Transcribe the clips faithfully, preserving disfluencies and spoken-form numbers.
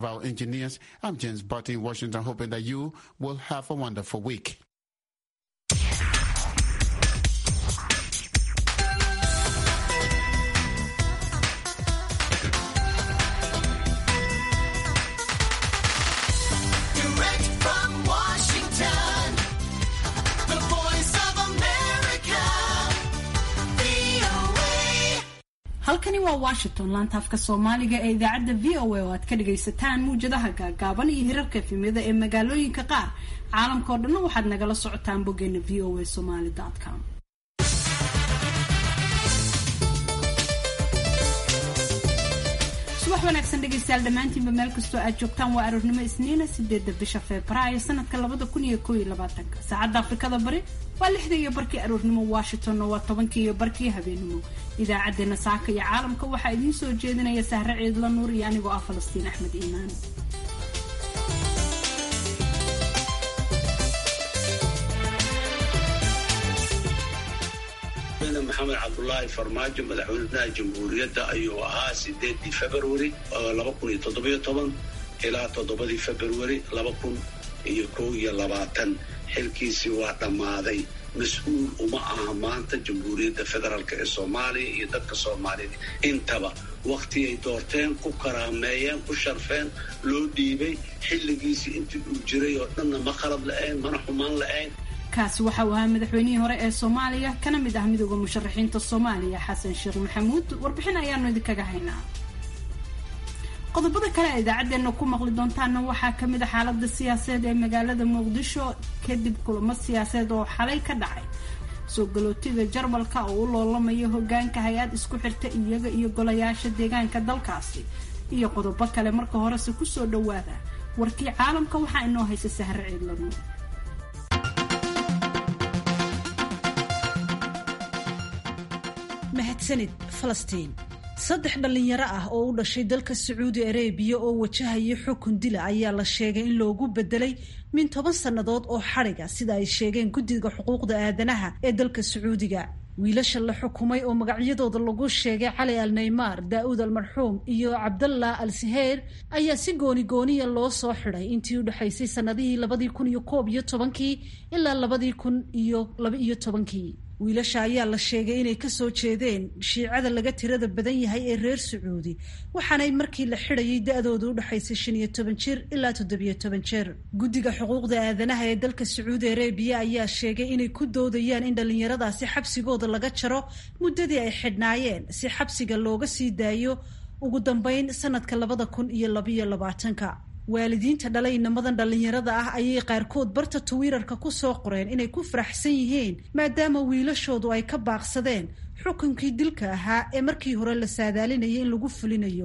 Our engineers, I'm James Barty in Washington, hoping that you will have a wonderful week. Direct from Washington, the voice of America, V O A. halkani waa Washington, laanta afka Soomaaliga ee idaacadda V O A oo aad ka dhagaysataan muujadaha gaagaaban iyo hirarka efemyada ee magaalooyinka qaar. Caalamka oo dhan waxaad nagala socotaan boggeena v o a somali dot com. subax wanaagsan dhegaystayaal dhammaantiinba meel kastoo aad joogtaan. waa aroornimo Isniina sideedda bisha Febraayo sanadka labada kun iyo kow iyo labaatanka. saacadda Afrikada Bari waa lixda iyo barkii aroornimo, Washingtonna waa tobankii iyo barkii habeenimo. idaacadeena saaka iyo caalamka waxaa idiin soo jeedinaya Sahre Ciidla Nuur iyo anigoo ah Falastiin Axmed Iimaan. محمد عبد الله فرماجو مدحونا جمهورية أيوة سيدي فبراير لبكون يتضبي طبعا إلى تضبي فبراير لبكون يكون يلباتن حلكي سوى تماضي مسؤول ومعها مانتا جمهورية فدرالك الصومالي يدك الصومالي انتبه وقتي دورتين كو كراميين كو شرفين لو ديبي حلقيسي انت جري وطننا ما خلط لأين ما نحومان لأين. kaasi waxa uu ahaa madaxweynihii hore ee Soomaaliya kana mid ah midowga musharaxiinta Soomaaliya Xasan Sheekh Maxamuud. warbixin ayaanu idinkaga haynaa. qodobada kale ee idaacadeena ku maqli doontaan waxaa ka mid ah xaaladda siyaasadeed ee magaalada Muqdisho kadib kulamo siyaasadeed oo xalay ka dhacay soo galootiga Jarmalka oo u loolamayo hoggaanka hay'ad isku xirta iyaga iyo golayaasha deegaanka dalkaasi iyo qodobo kale. marka hore se ku soo dhawaada warkii caalamka waxaa inoo haysa Sahre Ciidla Nuur. mahadsanid Falastiin. saddex dhalinyaro ah oo u dhashay dalka Sacuudi Arabiya oo wajahaya xukun dil ayaa la sheegay in loogu bedelay min toban sannadood oo xariga sida ay sheegeen guddiga xuquuqda aadanaha ee dalka Sacuudiga. wiilasha la xukumay oo magacyadooda lagu sheegay Cali Al-Neymar, Daawud Al-Marxuum iyo Cabdallah Al-Siheer ayaa si gooni gooniya loo soo xiray intii u dhaxaysay sanadihii labadii kun iyo koob iyo tobankii ilaa labadii kun iyo laba iyo tobankii. wiilasha ayaa la sheegay inay ka soo jeedeen shiicada laga tirada badan yahay ee reer Sacuudi, waxaanay markii la xidhayay da-dooda u dhaxaysay shan iyo toban jir ilaa toddobiyo toban jir. guddiga xuquuqda aadanaha ee dalka Sacuudi Arabiya ayaa sheegay inay ku doodayaan in dhalinyaradaasi xabsigooda laga jaro muddadii ay xidhnaayeen si xabsiga looga sii daayo ugu dambeyn sanadka labada kun iyo labaiyo labaatanka. waalidiinta dhalay inamadan dhalinyarada ah ayay qaarkood barta Twitter-ka ku soo qoreen inay ku faraxsan yihiin maadaama wiilashoodu ay ka baaqsadeen xukunkii dilka ahaa ee markii hore la saadaalinayay in lagu fulinayo.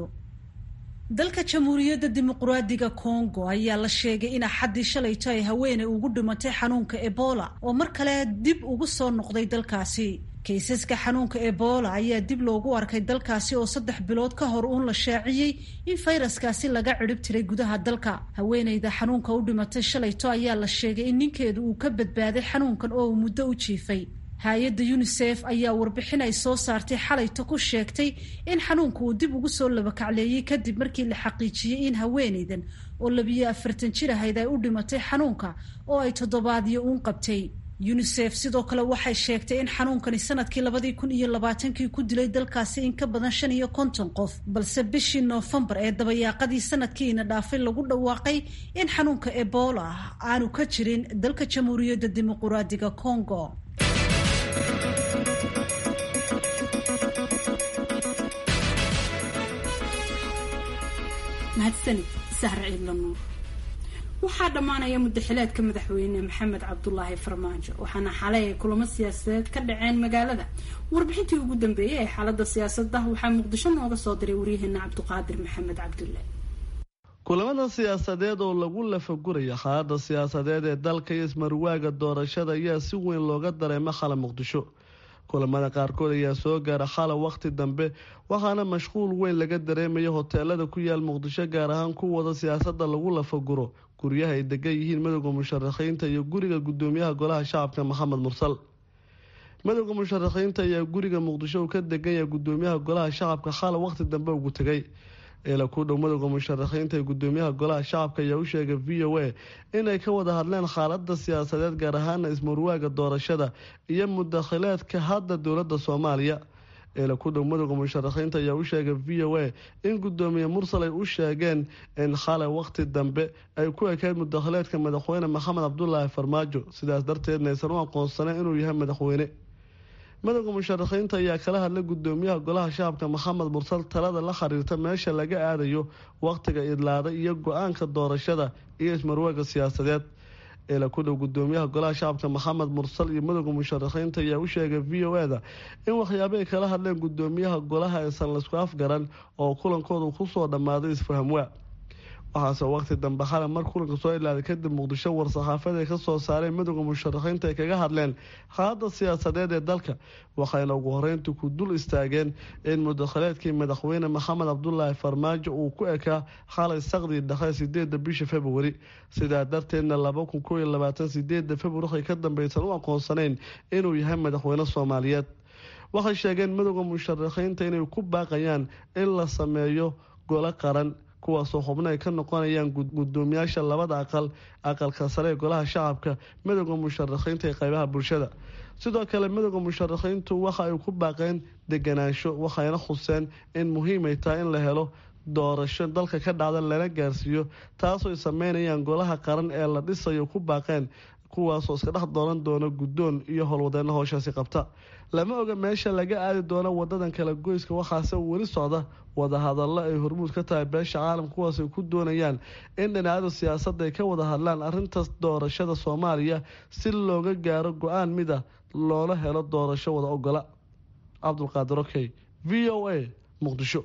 dalka Jamhuuriyadda Dimuqraadiga Congo ayaa la sheegay in axaddii shalayto ay haweeney ugu dhimatay xanuunka Ebola oo mar kale dib ugu soo noqday dalkaasi. kaysaska xanuunka Ebola ayaa dib loogu arkay dalkaasi oo saddex bilood ka hor uun la shaaciyey in fayraskaasi laga cirib tiray gudaha dalka. haweeneyda xanuunka u dhimatay shalayto ayaa la sheegay in ninkeedu uu ka badbaaday xanuunkan oo uu muddo u jiifay. hay-adda UNICEF ayaa warbixin ay soo saartay xalayto ku sheegtay in xanuunku uu dib ugu soo labakacleeyey kadib markii la xaqiijiyey in haweeneydan oo labiyo afartan jir ahayd ay u dhimatay xanuunka oo ay toddobaadyo uun qabtay. UNICEF sidoo kale waxay sheegtay in xanuunkani sanadkii labadii kun iyo labaatankii ku dilay dalkaasi in ka badan shan iyo konton qof, balse bishii Noofembar ee dabayaaqadii sanadkiina dhaafay lagu dhawaaqay in xanuunka Ebola aanu ka jirin dalka Jamhuuriyadda Dimuqraadiga Congo. mahadsanid Sahre Ciidla Nuur. waxaa dhamaanaya muddaxileedka madaxweyne Maxamed Cabdullaahi Farmaajo waxaana xalay kulamo siyaasadeed ka dhaceen magaalada. warbixintii ugu dambeeyay ee xaaladda siyaasadda waxaa Muqdisho nooga soo diray waryaheena Cabduqaadir Maxamed Cabdulle. kulamada siyaasadeed oo lagu lafaguraya xaaladda siyaasadeed ee dalka iyo ismarwaaga doorashada ayaa si weyn looga dareemay xalay Muqdisho. kulamada qaarkood ayaa soo gaara xalay waqti dambe waxaana mashquul weyn laga dareemayo hoteelada ku yaal Muqdisho gaar ahaan kuwada siyaasadda lagu lafaguro guryaha ay degan yihiin madowga musharaxiinta iyo guriga gudoomiyaha golaha shacabka Maxamed Mursal. madowga musharaxiinta ayaa guriga Muqdisho ka degan yahay gudoomiyaha golaha shacabka xalay waqti dambe ugu tagay eela ku dhow madowga musharaxiinta ee gudoomiyaha golaha shacabka ayaa u sheegay v o a inay ka wada hadleen xaalada siyaasadeed gaar ahaana ismarwaaga doorashada iyo mudakhileedka hadda dowladda soomaaliya. eela ku dhow madowga musharaxiinta ayaa u sheegay v o a in gudoomiye mursal ay u sheegeen in xalay waqti dambe ay ku ekeyd mudakhileedka madaxweyne maxamed cabdulaahi farmaajo, sidaas darteedna aysan u aqoonsaneen inuu yahay madaxweyne. madowga musharaxiinta ayaa kala hadlay gudoomiyaha golaha shacabka maxamed mursal talada la xiriirta meesha laga aadayo waqtiga idlaada iyo go-aanka doorashada iyo ismarwaaga siyaasadeed. eela ku dhow gudoomiyaha golaha shacabka maxamed mursal iyo madowga musharaxiinta ayaa u sheegay v o a da in waxyaabo ay kala hadleen gudoomiyaha golaha aysan laisku afgaran oo kulankoodu kusoo dhammaaday isfahamwaa. waxaase waqti dambe xalay mar kulanka soo ilaaday kadib muqdisho war-saxaafad ay ka soo saareen madowga musharaxiinta ay kaga hadleen xaalada siyaasadeed ee dalka, waxayna ugu horeyntii ku dul istaageen in mudakhileedkii madaxweyne maxamed cabdulaahi farmaajo uu ku ekaa xalay saqdii dhexe sideeda bisha februari, sidaa darteedna laba kun koo iyo labaatan sideeda februari waxay ka dambeysan u aqoonsanayn inuu yahay madaxweyne soomaaliyeed. waxay sheegeen madowga musharaxiinta inay ku baaqayaan in la sameeyo golo qaran kuwaasoo xubno ay ka noqonayaan gudoomiyaasha labada aqal, aqalka sare ee golaha shacabka, madowga musharaxiinta ee qaybaha bulshada. sidoo kale madowga musharaxiintu waxa ay ku baaqeen deganaansho, waxayna xuseen in muhiim ay tahay in la helo doorasho dalka ka dhacda lana gaarsiiyo, taasoo ay sameynayaan golaha qaran ee la dhisayo ku baaqeen, kuwaasoo iska dhex dooran doona guddoon iyo howlwadeena howshaasi qabta. lama oga meesha laga aadi doono wadadan kala goyska, waxaase weli socda wadahadallo ay hormuud ka tahay beesha caalam, kuwaas ay ku doonayaan in dhinacyada siyaasadda ay ka wada hadlaan arrintaas doorashada soomaaliya si looga gaaro go-aan mid ah loola helo doorasho wada ogola. cabdulqaadir okey, v o a, muqdisho.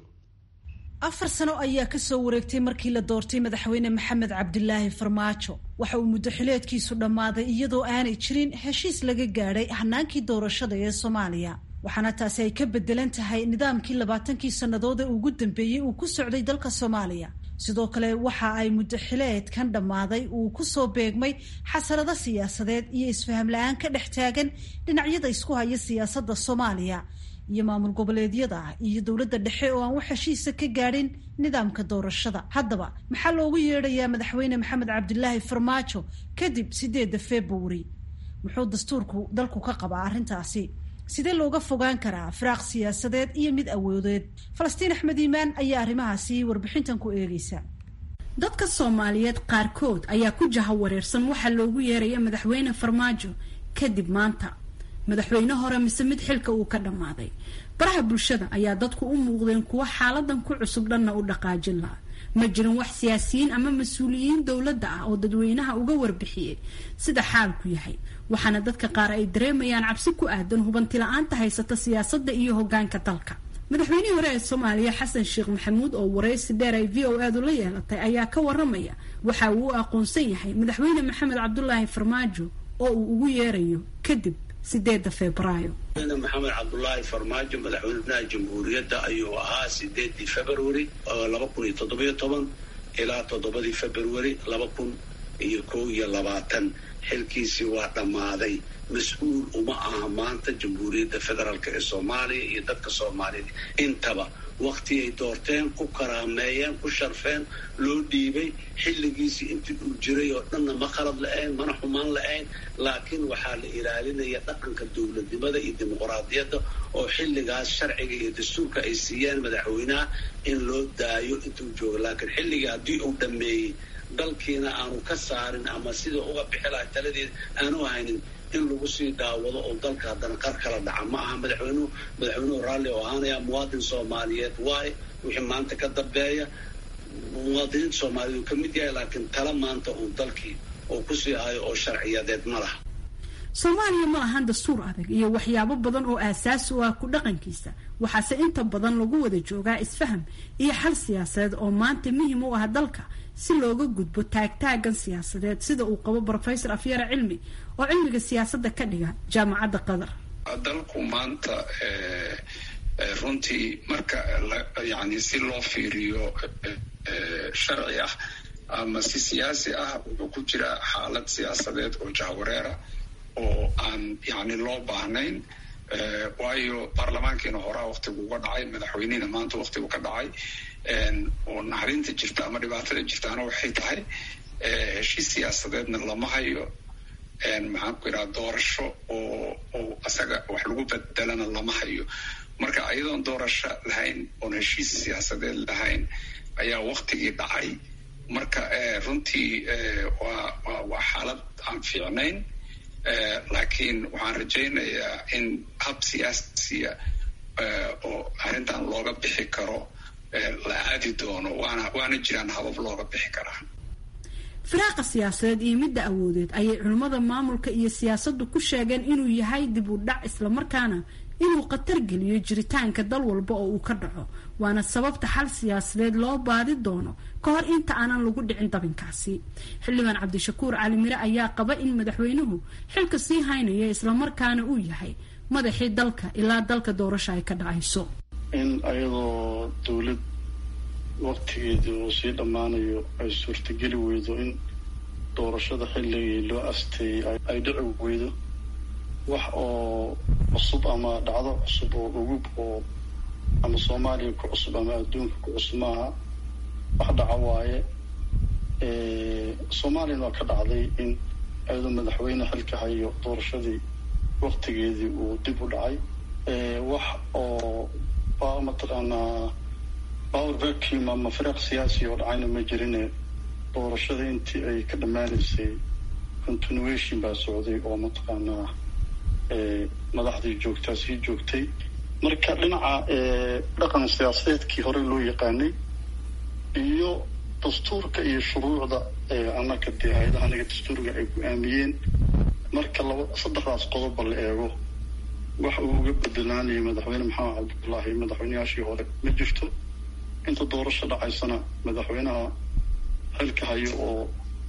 afar sano ayaa ka soo wareegtay markii la doortay madaxweyne maxamed cabdilaahi farmaajo. waxa uu muddo xileedkiisu dhammaaday iyadoo aanay jirin heshiis laga gaadhay hanaankii doorashada ee soomaaliya, waxaana taasi ay ka bedelan tahay nidaamkii labaatankii sannadood ee ugu dambeeyey uu ku socday dalka soomaaliya. sidoo kale waxa ay muddo xileedkan dhammaaday uu ku soo beegmay xasarado siyaasadeed iyo isfaham la-aan ka dhex taagan dhinacyada isku haya siyaasadda soomaaliya iyo maamul goboleedyada iyo dowladda dhexe oo aan wax heshiisa ka gaadhin nidaamka doorashada. haddaba maxaa loogu yeedhayaa madaxweyne maxamed cabdilaahi farmaajo kadib sideeda februari? muxuu dastuurku dalku ka qabaa arrintaasi? sidee looga fogaan karaa firaaq siyaasadeed iyo mid awoodeed? falastiin axmed iimaan ayaa arrimahaasi warbixintan ku eegaysa. dadka soomaaliyeed qaarkood ayaa ku jaha wareersan waxaa loogu yeeraya madaxweyne farmaajo kadib maanta madaxweyne hore mise mid xilka uu ka dhammaaday. baraha bulshada ayaa dadku u muuqdeen kuwa xaaladan ku cusub dhanna u dhaqaajin laha. ma jirin wax siyaasiyiin ama mas-uuliyiin dowladda ah oo dadweynaha uga warbixiyey sida xaalku yahay, waxaana dadka qaar ay dareemayaan cabsi ku aadan hubanti la-aanta haysata siyaasadda iyo hogaanka dalka. madaxweynihii hore ee soomaaliya xasan sheekh maxamuud oo waraysi dheer ay v o aadu la yeelatay ayaa ka waramaya waxa uu u aqoonsan yahay madaxweyne maxamed cabdulaahi farmaajo oo uu ugu yeerayo kadib sideeda febraayo. maxamed cabdulaahi farmaajo madaxweynaha jamhuuriyadda ayuu ahaa sideedii februari laba kun iyo toddobiyo toban ilaa toddobadii februari laba kun iyo kow iyo labaatan. xilkiisii waa dhammaaday. mas-uul uma aha maanta jamhuuriyadda federaalk ee soomaaliya iyo dadka soomaaliyeed intaba waqti ay doorteen, ku karaameeyeen, ku sharfeen, loo dhiibay. xilligiisii intii uu jiray oo dhanna ma khalad la-ayn, mana xumaan la-ayn, laakiin waxaa la ilaalinaya dhaqanka dowladnimada iyo dimuqraadiyadda oo xilligaas sharciga iyo dastuurka ay siiyeen madaxweynaha in loo daayo intuu joogo. laakiin xilligii haddii uu dhammeeyey dalkiina aanu ka saarin ama sida uga bixi laha taladeeda aanu haynin in lagu sii daawado oo dalka haddana qar kala dhaca ma aha. madaxweynuhu madaxweynuhu raalli oo ahaanaya muwaadin soomaaliyeed waaye. wixii maanta ka dambeeya muwaadiniinta soomaaliyeed uu ka mid yahay, laakiin tala maanta uu dalkii oo kusii hayo oo sharciyadeed ma laha. soomaaliya ma lahan dastuur adag iyo waxyaabo badan oo aasaasi u ah ku dhaqankiisa, waxaase inta badan lagu wada joogaa isfaham iyo xal siyaasadeed oo maanta muhiim u ah dalka si looga gudbo taagtaagan siyaasadeed, sida uu qabo brofesor afyara cilmi oo cilmiga siyaasadda ka dhiga jaamacadda qatar. dalku maanta runtii marka yani si loo fiiriyo sharci ah ama si siyaasi ah wuxuu ku jiraa xaalad siyaasadeed oo jahwareera oo aan yani loo baahnayn. waayo baarlamaankiina horaa waqtigu uga dhacay, madaxweynihina maanta waqtigu ka dhacay. oo naxarinta jirta ama dhibaatada jirtaana waxay tahay heshiis siyaasadeedna lama hayo, maxaan ku idhaha doorasho oo oo asaga wax lagu bedelana lama hayo. marka ayadoon doorasho lahayn oon heshiis siyaasadeed lahayn ayaa waktigii dhacay. marka runtii waa waa xaalad aan fiicnayn, laakiin waxaan rajaynayaa in hab siyaasiya oo arrintan looga bixi karo la aadi doono, waana waana jiraan habab looga bixi karaa. firaaqa siyaasadeed iyo midda awoodeed ayay culimmada maamulka iyo siyaasaddu ku sheegeen inuu yahay dib u dhac, islamarkaana inuu khatar geliyo jiritaanka dal walba oo uu ka dhaco, waana sababta xal siyaasadeed loo baadi doono ka hor inta aanan lagu dhicin dabinkaasi. xildhibaan cabdishakuur cali mire ayaa qaba in madaxweynuhu xilka sii haynaya islamarkaana uu yahay madaxii dalka ilaa dalka doorasho ay ka dhacayso. in ayadoo dawlad waqtigeedii uu sii dhammaanayo ay suurtageli weydo in doorashada xilligii loo asteeyey ay dhici weydo, wax oo cusub ama dhacdo cusub oo ugub oo ama soomaaliya ku cusub ama adduunka ku cusub maaha, wax dhaca waaye. soomaaliyana waa ka dhacday in ayadoo madaxweyne xilka hayo doorashadii waqtigeedii uu dib u dhacay. wax oo mataqaanaa power vacuum ama firaaq siyaasi oo dhacayna ma jirine, doorashada intii ay ka dhammaanaysay continuation baa socday oo mataqaanaa madaxdii joogtaa sii joogtay. marka dhinaca dhaqan siyaasadeedkii hore loo yaqaanay iyo dastuurka iyo shuruucda annaka dee hay-adaha anaga dastuurga ay ku-aamiyeen, marka laba saddexdaas qodoba la eego wax uu uga bedelaanayay madaxweyne maxamed cabdullaahi madaxweyneyaashii hore ma jirto. inta doorasho dhacaysana madaxweynaha xilka hayo oo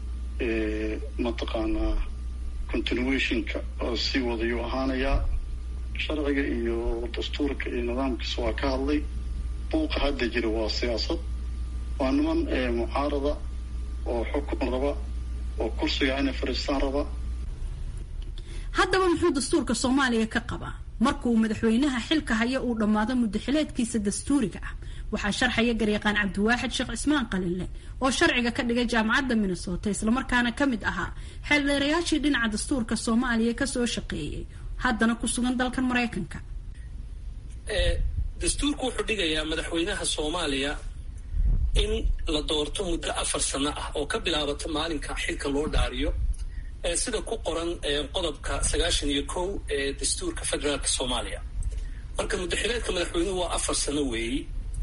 mataqaanaa continuationka sii wadayuu ahaanayaa. sharciga iyo dastuurka iyo nidaamkiisa waa ka hadlay. buuqa hadda jira waa siyaasad, waa niman mucaarada oo xukun raba oo kursiga inay fadhiistaan raba. haddaba muxuu dastuurka soomaaliya ka qabaa markuu madaxweynaha xilka haya uu dhammaado muddaxileedkiisa dastuuriga ah? waxaa sharxaya garyaqaan cabdiwaaxid sheekh cismaan qalinle oo sharciga ka dhigay jaamacadda minnesota, islamarkaana ka mid ahaa xeeldheerayaashii dhinaca dastuurka soomaaliya kasoo shaqeeyey, haddana ku sugan dalkan maraykanka. dastuurku wuxuu dhigayaa madaxweynaha soomaaliya in la doorto muddo afar sano ah oo ka bilaabata maalinka xilka loo dhaariyo, sida ku qoran qodobka sagaashan iyo kow ee dastuurka federaalka soomaaliya. marka muddaxileedka madaxweynuhu waa afar sano weeyi.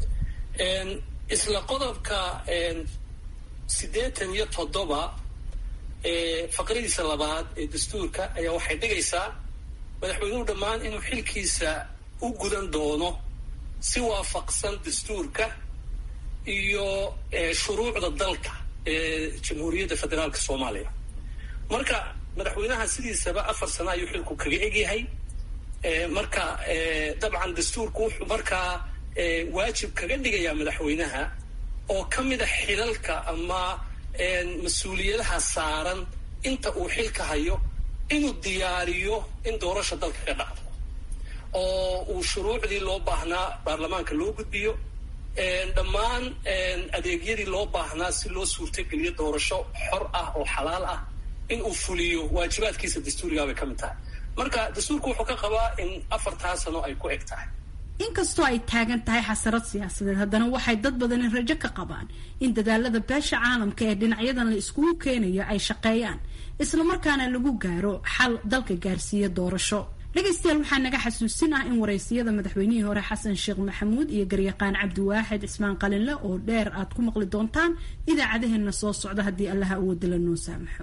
isla qodobka siddeetan iyo toddoba faqradiisa labaad ee dastuurka ayaa waxay dhigaysaa madaxweynuhu dhammaan inuu xilkiisa u gudan doono si waafaqsan dastuurka iyo shuruucda dalka ee jamhuuriyadda federaalka soomaaliya. marka madaxweynaha sidiisaba afar sano ayuu xilku kaga egyahay. marka dabcan dastuurku wuxuu markaa waajib kaga dhigayaa madaxweynaha oo ka mid a xilalka ama mas-uuliyadaha saaran inta uu xilka hayo inuu diyaariyo in doorasha dalka ka dhacdo oo uu shuruucdii loo baahnaa baarlamaanka loo gudbiyo, dhammaan adeegyadii loo baahnaa si loo suurtogeliyo doorasho xor ah oo xalaal ah in uu fuliyo waajibaadkiisa dastuurigaa bay ka mid tahay. marka dastuurku wuxuu ka qabaa in afartaa sano ay ku eg tahay. inkastoo ay taagan tahay xasarad siyaasadeed, haddana waxay dad badani rajo ka qabaan in dadaalada beesha caalamka ee dhinacyadan la iskugu keenayo ay shaqeeyaan, islamarkaana lagu gaaro xal dalka gaarsiiya doorasho. dhegaystayaal, waxaa naga xasuusin ah in waraysiyada madaxweynihii hore xasan sheekh maxamuud iyo garyaqaan cabdiwaaxid cismaan qalinle oo dheer aad ku maqli doontaan idaacadaheena soo socda haddii allaha awooda la noo saamaxo.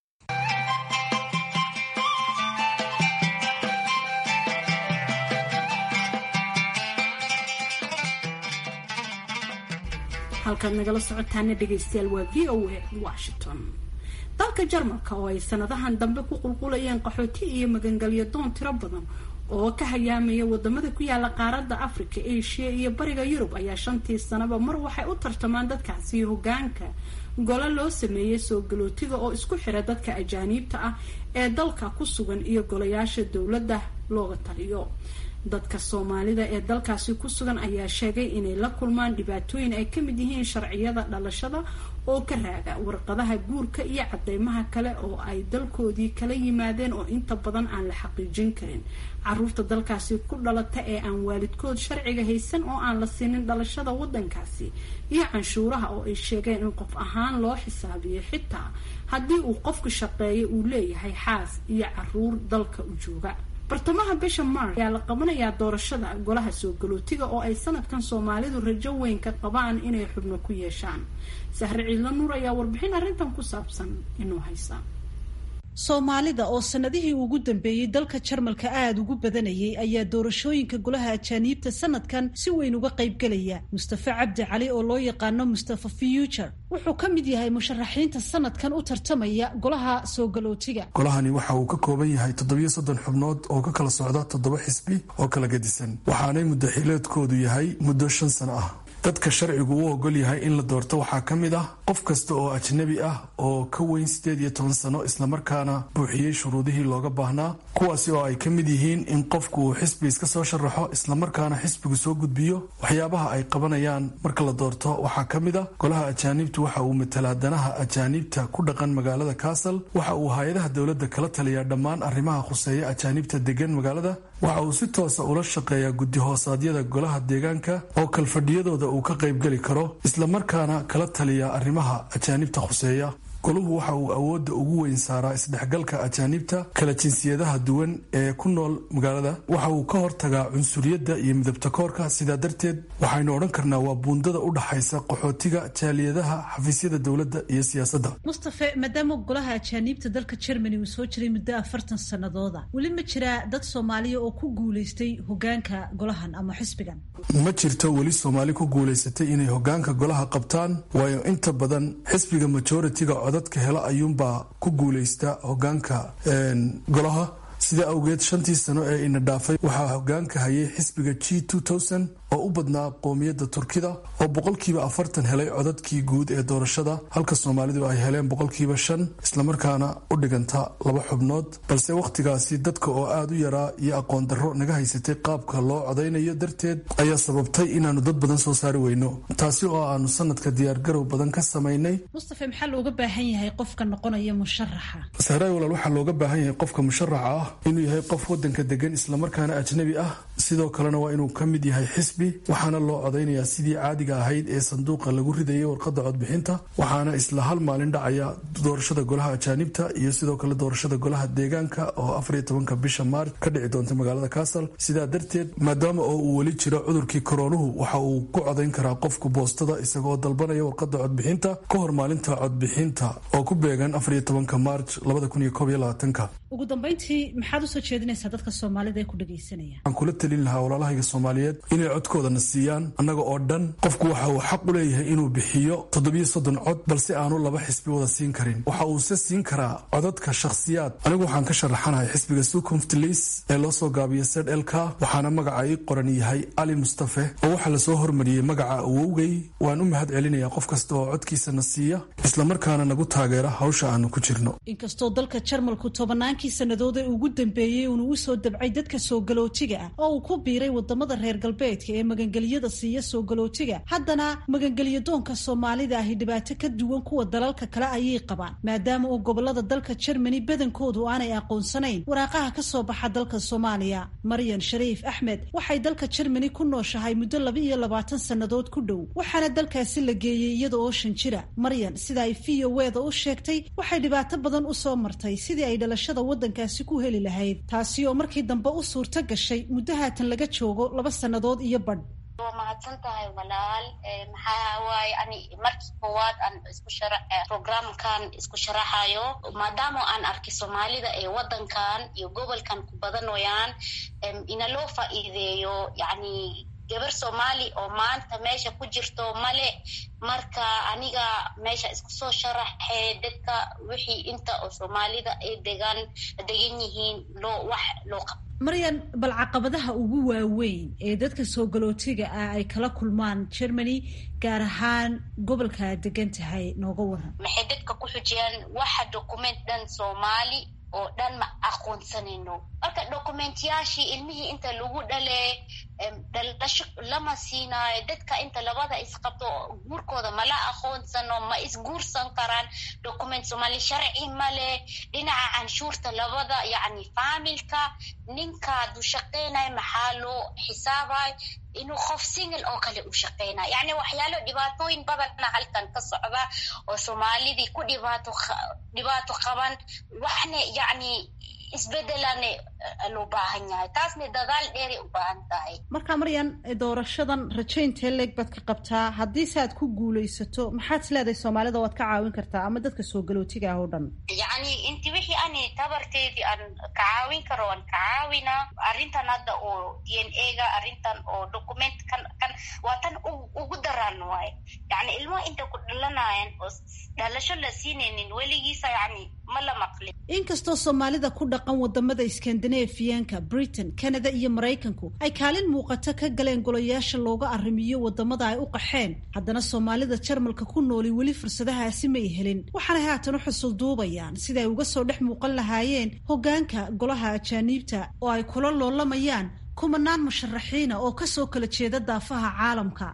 halkaad nagala socotaana dhegaystayaal waa v o a washington. dalka jarmalka oo ay sanadahan dambe ku qulqulayeen qaxooti iyo magangalyo doon tiro badan oo ka hayaamaya wadamada ku yaala qaaradda africa, asia iyo bariga yurub ayaa shantii sanaba mar waxay u tartamaan dadkaasi hogaanka golo loo sameeyey soo galootiga oo isku xira dadka ajaaniibta ah ee dalka ku sugan iyo golayaasha dowladda looga taliyo. dadka soomaalida ee dalkaasi ku sugan ayaa sheegay inay la kulmaan dhibaatooyin ay ka mid yihiin sharciyada dhalashada oo ka raaga warqadaha guurka iyo cadeymaha kale oo ay dalkoodii kala yimaadeen oo inta badan aan la xaqiijin karin. caruurta dalkaasi ku dhalata ee aan waalidkood sharciga haysan oo aan la siinin dhalashada wadankaasi iyo canshuuraha oo ay sheegeen in qof ahaan loo xisaabiyo xitaa haddii uu qofku shaqeeyo uu leeyahay xaas iyo caruur dalka u jooga. bartamaha bisha March ayaa la qabanayaa doorashada golaha soo galootiga oo ay sanadkan Soomaalidu rajo weyn ka qabaan inay xubno ku yeeshaan. Sahre Ciidla Nuur ayaa warbixin arrintan ku saabsan inuu haysa. Soomaalida oo sanadihii ugu dambeeyay dalka Jarmalka aad ugu badanayay ayaa doorashooyinka golaha ajaaniibta sanadkan si weyn uga qayb galaya. Mustafa Cabdi Cali oo loo yaqaano Mustafa Future wuxuu ka mid yahay musharaxiinta sanadkan u tartamaya golaha soo galootiga. golahani waxa uu ka kooban yahay toddoba soddon xubnood oo ka kala socda toddoba xisbi oo kala gedisan, waxaanay muddo xileedkoodu yahay muddo shan sano ah. dadka sharcigu u ogol yahay in la doorto waxaa ka mid ah qof kasta oo ajnabi ah oo ka weyn sideed iyo toban sano islamarkaana buuxiyey shuruudihii looga baahnaa, kuwaasi oo ay ka mid yihiin in qofku uu xisbi iska soo sharaxo islamarkaana xisbigu soo gudbiyo waxyaabaha ay qabanayaan marka la doorto. waxaa ka mid ah golaha ajaaniibtu waxa uu matalaa danaha ajaaniibta ku dhaqan magaalada Kassel, waxa uu hay-adaha dowladda kala taliyaa dhammaan arrimaha khuseeya ajaaniibta degan magaalada, waxa uu si toosa ula shaqeeyaa guddi hoosaadyada golaha deegaanka oo kalfadhiyadooda uu ka qaybgeli karo islamarkaana kala taliya arrimaha ajaanibta khuseeya. goluhu waxa uu awoodda ugu weyn saaraa isdhexgalka ajaanibta kala jinsiyadaha duwan ee ku nool magaalada, waxa uu ka hortagaa cunsuriyadda iyo midabta koorka. sidaa darteed waxaynu odhan karnaa waa buundada u dhaxaysa qaxootiga, jaaliyadaha, xafiisyada dowladda iyo siyaasadda. Mustafa, maadaama golaha ajaaniibta dalka Germany uu soo jiray muddo afartan sanadooda, weli ma jiraa dad Soomaaliya oo ku guuleystay hogaanka golahan ama xisbigan? ma jirto weli Soomaali ku guuleysatay inay hogaanka golaha qabtaan, waayo inta badan xisbiga majority-ga dadka hela ayuunbaa ku guuleysta hogaanka golaha. sida awgeed shantii sano ee ina dhaafay waxaa hogaanka hayay xisbiga G two thousand oo u badnaa qoomiyadda Turkida oo boqolkiiba afartan helay codadkii guud ee doorashada, halka Soomaalidu ay heleen boqolkiiba shan islamarkaana u dhiganta laba xubnood. balse wakhtigaasi dadka oo aad u yaraa iyo aqoon darro naga haysatay qaabka loo codaynayo darteed ayaa sababtay inaanu dad badan soo saari weyno, taasi oo aanu sanadka diyaargarow badan ka samaynay. Mustafa, maxaa looga baahan yahay qofka noqonaya musharaxa? sahray walaal, waxaa looga baahan yahay qofka musharaxa ah inuu yahay qof wadanka degan islamarkaana ajnabi ah, sidoo kalena waa inuu ka mid yahay xisbi, waxaana loo codaynayaa sidii caadiga ahayd ee sanduuqa lagu ridayay warqadda codbixinta, waxaana isla hal maalin dhacaya doorashada golaha ajaanibta iyo sidoo kale doorashada golaha deegaanka oo afar iyo tobanka bisha Maarch ka dhici doonta magaalada Kassel. sidaa darteed maadaama oo uu weli jiro cudurkii koroonuhu, waxa uu ku codayn karaa qofku boostada isagoo dalbanaya warqadda codbixinta ka hor maalinta codbixinta oo ku beegan afar iyo tobanka Maarch labada kun iyo koob iyo labaatanka. ugu dambeyntii maxaad u soo jeedinaysaa dadka Soomaalida ee ku dhageysanaya? waxaan kula talin lahaa walaalahayga Soomaaliyeed inay codkoodana siiyaan. annaga oo dhan qofku waxa uu xaq u leeyahay inuu bixiyo toddoba soddon cod, balse aanu laba xisbi wada siin karin. waxa uu se siin karaa codadka shakhsiyaad. anigu waxaan ka sharaxanahay xisbiga Zukunftlis ee loo soo gaabiyo Z L K, waxaana magaca ii qoran yahay Ali Mustafa oo waxaa lasoo hormariyey magaca awowgay. waan u mahad celinayaa qof kasta oo codkiisana siiya islamarkaana nagu taageera hawsha aanu ku jirno. inkastoo dalka Jarmalku tobanaankii sannadood ee ugu dambeeyay uu u soo dabcay dadka soo galootiga ah oo uu ku biiray wadamada reer galbeedka ee magangeliyada siiya soo galootiga, haddana magangelyadoonka Soomaalida ahi dhibaato ka duwan kuwa dalalka kale ayay qabaan, maadaama oo gobolada dalka Germany badankoodu aanay aqoonsanayn waraaqaha ka soo baxa dalka Soomaaliya. Maryan Shariif Axmed waxay dalka Germany ku nooshahay muddo laba iyo labaatan sannadood ku dhow, waxaana dalkaasi la geeyey iyada oo shan jira. Maryan, sida ay V O A da u sheegtay, waxay dhibaato badan u soo martay sidii ay dhalashada wadankaasi ku heli lahayd, taasi oo markii dambe u suurto gashay muddo haatan laga joogo laba sannadood iyo badh. waa mahadsan tahay walaal. maxaa waaye ani markii koowaad aan isku sharax programkan isku sharaxayo, maadaama aan arkay Soomaalida ee wadankan iyo gobolkan ku badanayaan ina loo faa'iideeyo, yacni gabar Soomaali oo maanta meesha ku jirto male. marka aniga meesha isku soo sharaxay dadka wixii inta oo Soomaalida ay degan degan yihiin loo wax loo qabto. Maryan, bal caqabadaha ugu waaweyn ee dadka soo galootiga ah ay kala kulmaan Germany, gaar ahaan gobolka degan tahay, nooga waran. maxay dadka ku xujiyaan waxa document dhan Soomaali oo dhan ma aqoonsanayno marka dokumentyaashii ilmihii inta lagu dhale dhalasho lama siinayo dadka inta labada isqabto guurkooda mala aqoonsano ma isguursan karaan document Somali sharci male dhinaca canshuurta labada yacni faamilka ninka du shaqeynay maxaa loo xisaabay inuu qof single oo kale u shaqeynay yacni waxyaalo dhibaatooyin badan halkan ka socda oo Soomaalidii ku dhibaato dhibaato qaban waxna yacni isbedelane loo baahan yahay taasna dadaal dheer u baahan tahay marka Maryan doorashadan rajaynta leeg bad ka qabtaa haddii saad ku guuleysato maxaad isleedahay Soomaalida waad ka caawin kartaa ama dadka soo galootiga ah oo dhan yacni intii wixii aan tabarteedii aan ka caawin karo aan ka caawina arrintan hadda oo D N A-ga arrintan oo document kan kan waa tan ugu daran waay yacni ilmo inta ku dhalanayaan oo dhalasho la siinaynin weligiisa yacni ma la maqli inkastoo Soomaalida ku dhaqan wadamada Scandinavianka Britain Canada iyo Mareykanku ay kaalin muuqata ka galeen golayaasha looga arrimiyo wadamada ay u qaxeen haddana Soomaalida Jarmalka ku nooli weli fursadahaasi ma helin waxaana haatan u xusul duubayaan sida ay uga soo dhex muuqan lahaayeen hoggaanka golaha ajaanibta oo ay kula loolamayaan kumanaan musharaxiina oo ka soo kala jeeda daafaha caalamka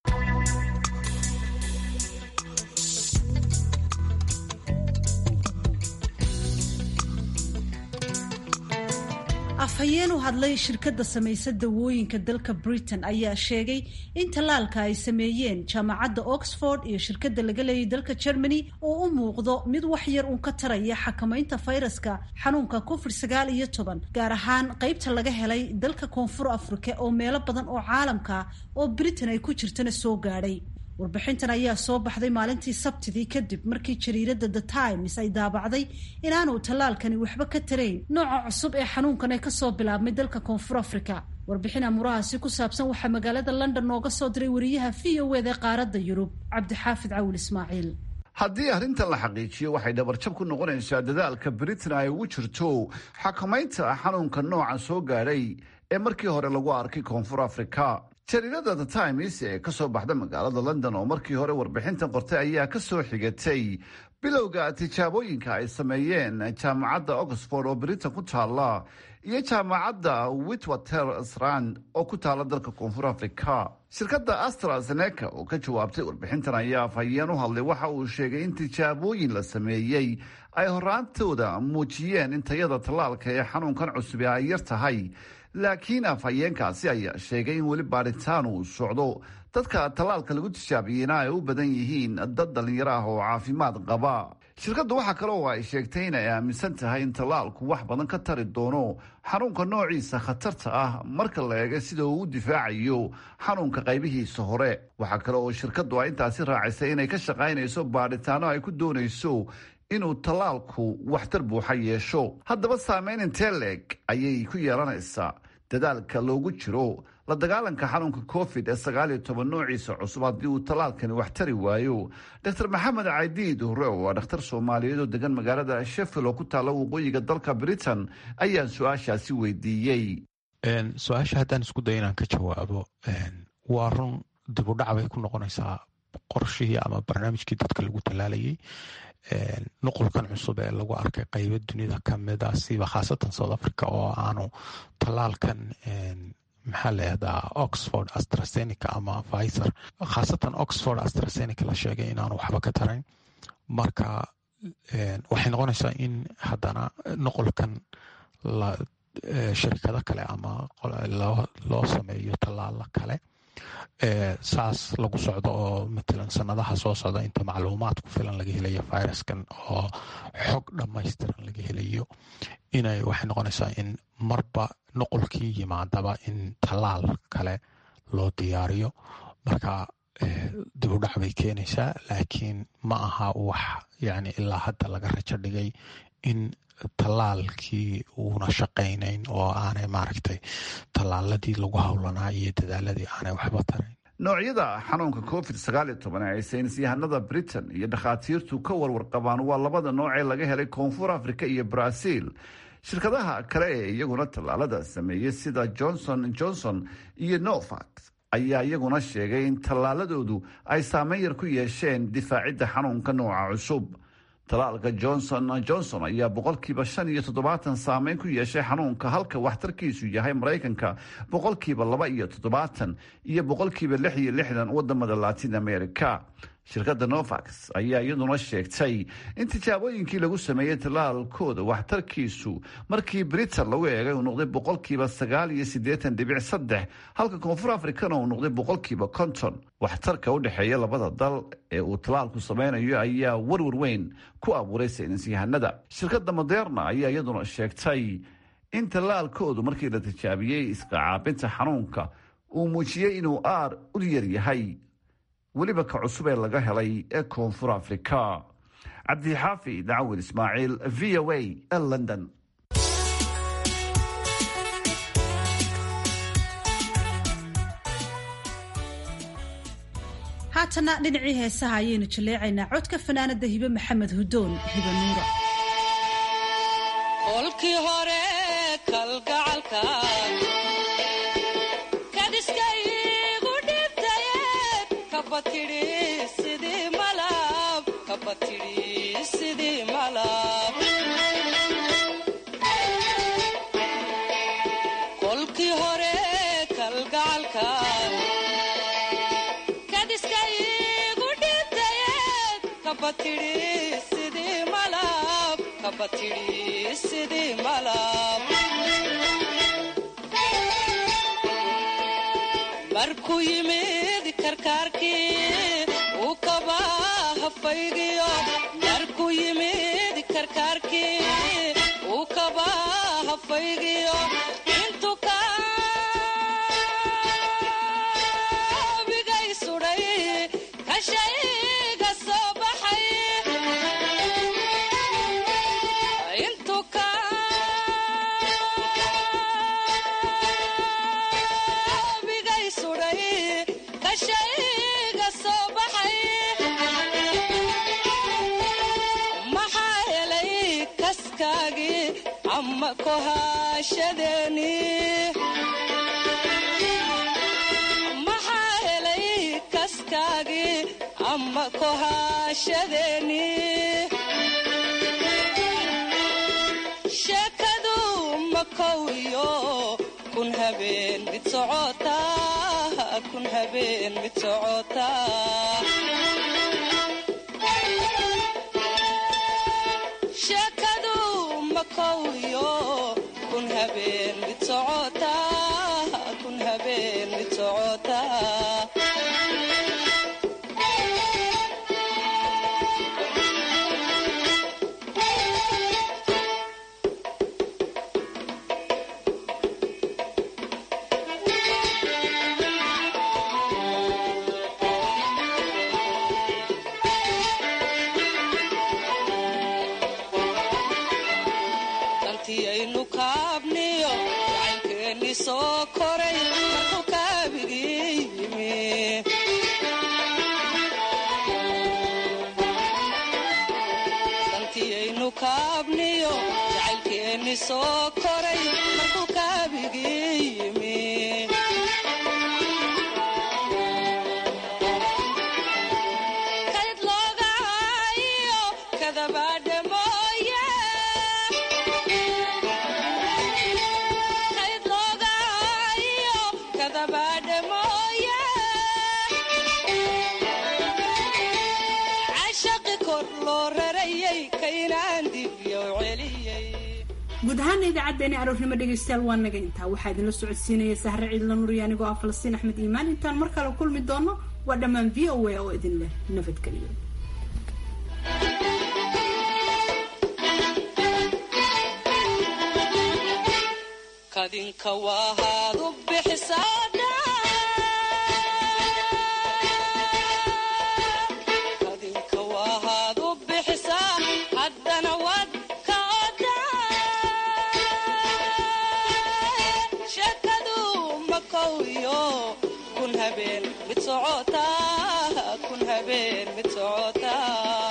afhayeen u hadlay shirkadda samaysa dawooyinka dalka Britain ayaa sheegay in talaalka ay sameeyeen jaamacadda Oxford iyo shirkadda laga leeyahay dalka Germany oo u muuqdo mid wax yar uun ka taraya xakamaynta fayraska xanuunka covid sagaal iyo toban gaar ahaan qaybta laga helay dalka Koonfur Afrika oo meelo badan oo caalamka oo Britain ay ku jirtana soo gaadhay warbixintan ayaa soo baxday maalintii Sabtidii kadib markii jariiradda The Times ay daabacday inaanu talaalkani waxba ka tarayn nooca cusub ee xanuunkan ay ka soo bilaabmay dalka Koonfur Afrika warbixin amurahaasi ku saabsan waxaa magaalada London nooga soo diray wariyaha V O A da qaaradda Yurub Cabdixaafid Cawil Ismaaciil haddii arrintan la xaqiijiyo waxay dhabarjab ku noqonaysaa dadaalka Britain ay ugu jirto xakamaynta xanuunka noocan soo gaadhay ee markii hore lagu arkay Koonfur Afrika jariirada The Times ee ka soo baxda magaalada London oo markii hore warbixintan qortay ayaa ka soo xigatay bilowga tijaabooyinka ay sameeyeen jaamacadda Oxford oo Britain ku taala iyo jaamacadda Witwatersrand oo ku taala dalka Koonfur Afrika shirkadda AstraZeneca oo ka jawaabtay warbixintan ayaa afhayeen u hadlay waxa uu sheegay in tijaabooyin la sameeyey ay horaantooda muujiyeen in tayada talaalka ee xanuunkan cusub ay yar tahay laakiin afhayeenkaasi ayaa sheegay in weli baaritaan uu socdo dadka talaalka lagu tijaabiyeyna ay u badan yihiin dad dhalinyaro ah oo caafimaad qaba shirkaddu waxaa kale oo ay sheegtay in ay aaminsan tahay in talaalku wax badan ka tari doono xanuunka noociisa khatarta ah marka la eego sida uu u difaacayo xanuunka qaybihiisa hore waxaa kale oo shirkaddu ay intaasi raacisay inay ka shaqaynayso baaritaano ay ku doonayso inuu talaalku waxtar buuxa yeesho haddaba saameyn intee leeg ayay ku yeelanaysaa dadaalka loogu jiro la dagaalanka xanuunka covid ee sagaal iyo toban noociisa cusub haddii uu talaalkani wax tari waayo doctor maxamed cadiid hore oo waa dhakhtar soomaaliyeed oo degan magaalada Sheffield oo ku taala waqooyiga dalka Britain ayaan su-aashaasi weydiiyey su-aasha haddaan isku dayo inaan ka jawaabo waa run dib u dhac bay ku noqonaysaa qorshihii ama barnaamijkii dadka lagu talaalayay nuqulkan cusub ee lagu arkay qaybo dunida kamid ah siba khaasatan South Africa oo aanu talaalkan maxaa la yidhahdaa Oxford AstraZeneca ama Pfizer khaasatan Oxford AstraZeneca la sheegay inaanu waxba ka tarayn marka waxay noqonaysaa in haddana nuqulkan la shirkado kale ama loo sameeyo talaala kale saas lagu socdo oo matalan sanadaha soo socda inta macluumaad ku filan laga helayo viruskan oo xog dhammaystiran laga helayo inay waxay noqonaysaa in marba nuqulkii yimaadaba in talaal kale loo diyaariyo marka dib u dhac bay keenaysaa laakiin ma aha wax yani ilaa hadda laga rajo dhigay in talaalkii uuna shaqaynayn oo aanay maaragtay talaaladii lagu howlanaa iyo dadaaladii aanay waxba tarayn noocyada xanuunka covid sagaal iyo toban ee saynisyahanada Britain iyo dhakhaatiirtu ka warwarqabaan waa labada nooc ee laga helay Koonfur Afrika iyo Brazil shirkadaha kale ee iyaguna talaalada sameeyay sida Johnson and Johnson iyo Novavax ayaa iyaguna sheegay in talaaladoodu ay saameyn yar ku yeesheen difaacidda xanuunka nooca cusub talaalka johnson johnson ayaa boqolkiiba shan iyo toddobaatan saameyn ku yeeshay xanuunka halka waxtarkiisu yahay maraykanka boqolkiiba laba iyo toddobaatan iyo boqolkiiba lix iyo lixdan wadamada latin america. shirkadda novax ayaa iyaduna sheegtay in tijaabooyinkii lagu sameeyey talaalkooda waxtarkiisu markii britain lagu eegay uu noqday boqolkiiba sagaal iyo siddeetan dhibic saddex halka koonfur afrikana uu noqday boqolkiiba konton. waxtarka u dhexeeya labada dal ee uu talaalku sameynayo ayaa warwar weyn ku abuuray saynisyahanada. shirkadda moderna ayaa iyaduna sheegtay in talaalkoodu markii la tijaabiyey iskacaabinta xanuunka uu muujiyey inuu aar u yar yahay weliba ka cusub ee laga helay ee koonfur afrika. cabdixaafi dacwin ismaaciil v o a ee london. haatana dhinacii heesaha ayaynu jaleecaynaa codka fanaanada hibe maxamed hudoon hibe nuura. kolkii hore kalgacalka kolkii hore kalgacalka kadiska igu dhibtayeed kabatidhi sidii malab kabatidhi sidii malab markuu yimid karkaarkii uu kaba hafaygiyo markuu yimid karkaarkii uu kaba hafaygiyo intuu kaabigay sudhay kashayga soo baxay intuu kaabigay sudhay kashayga soo baxay maxaa helay kaskaagii ama kohashadeeni maxaa helay kaskaagii ama kohashadeeni sheekadu makow iyo kun habeen mid socotaa kun habeen mid socotaa sheekadu makow iyo kun habeen mid socotaa kun habeen mid socotaa dantiyaynu kaabniyo jacaylkeennii soo koray markuu kaabigii yimi dantiyaynu kaabniyo jacaylkeennii soo koray markuu kaabigii yimi kayd loogahayo kadabaadhe mooye kayd loogahayo kadabaadhe mooye cashaqi kor loo rarayay kaynaan dibyo celiyey. guud ahaana idaacaddeenii aroornimo dhegaystayaal waa naga intaa waxaa idinla socodsiinaya sahre ciidla nuuriya anigoo ah falastiin axmed iimaan intaan mar kale kulmi doono waa dhammaan v o a oo idin leh nabadgelyo. kadinka waahaad u bixisaa kadinka waahaad u bixisaa haddana waad ka odaa sheekadu makow iyo kun habeen mid socotaa kun habeen mid socotaa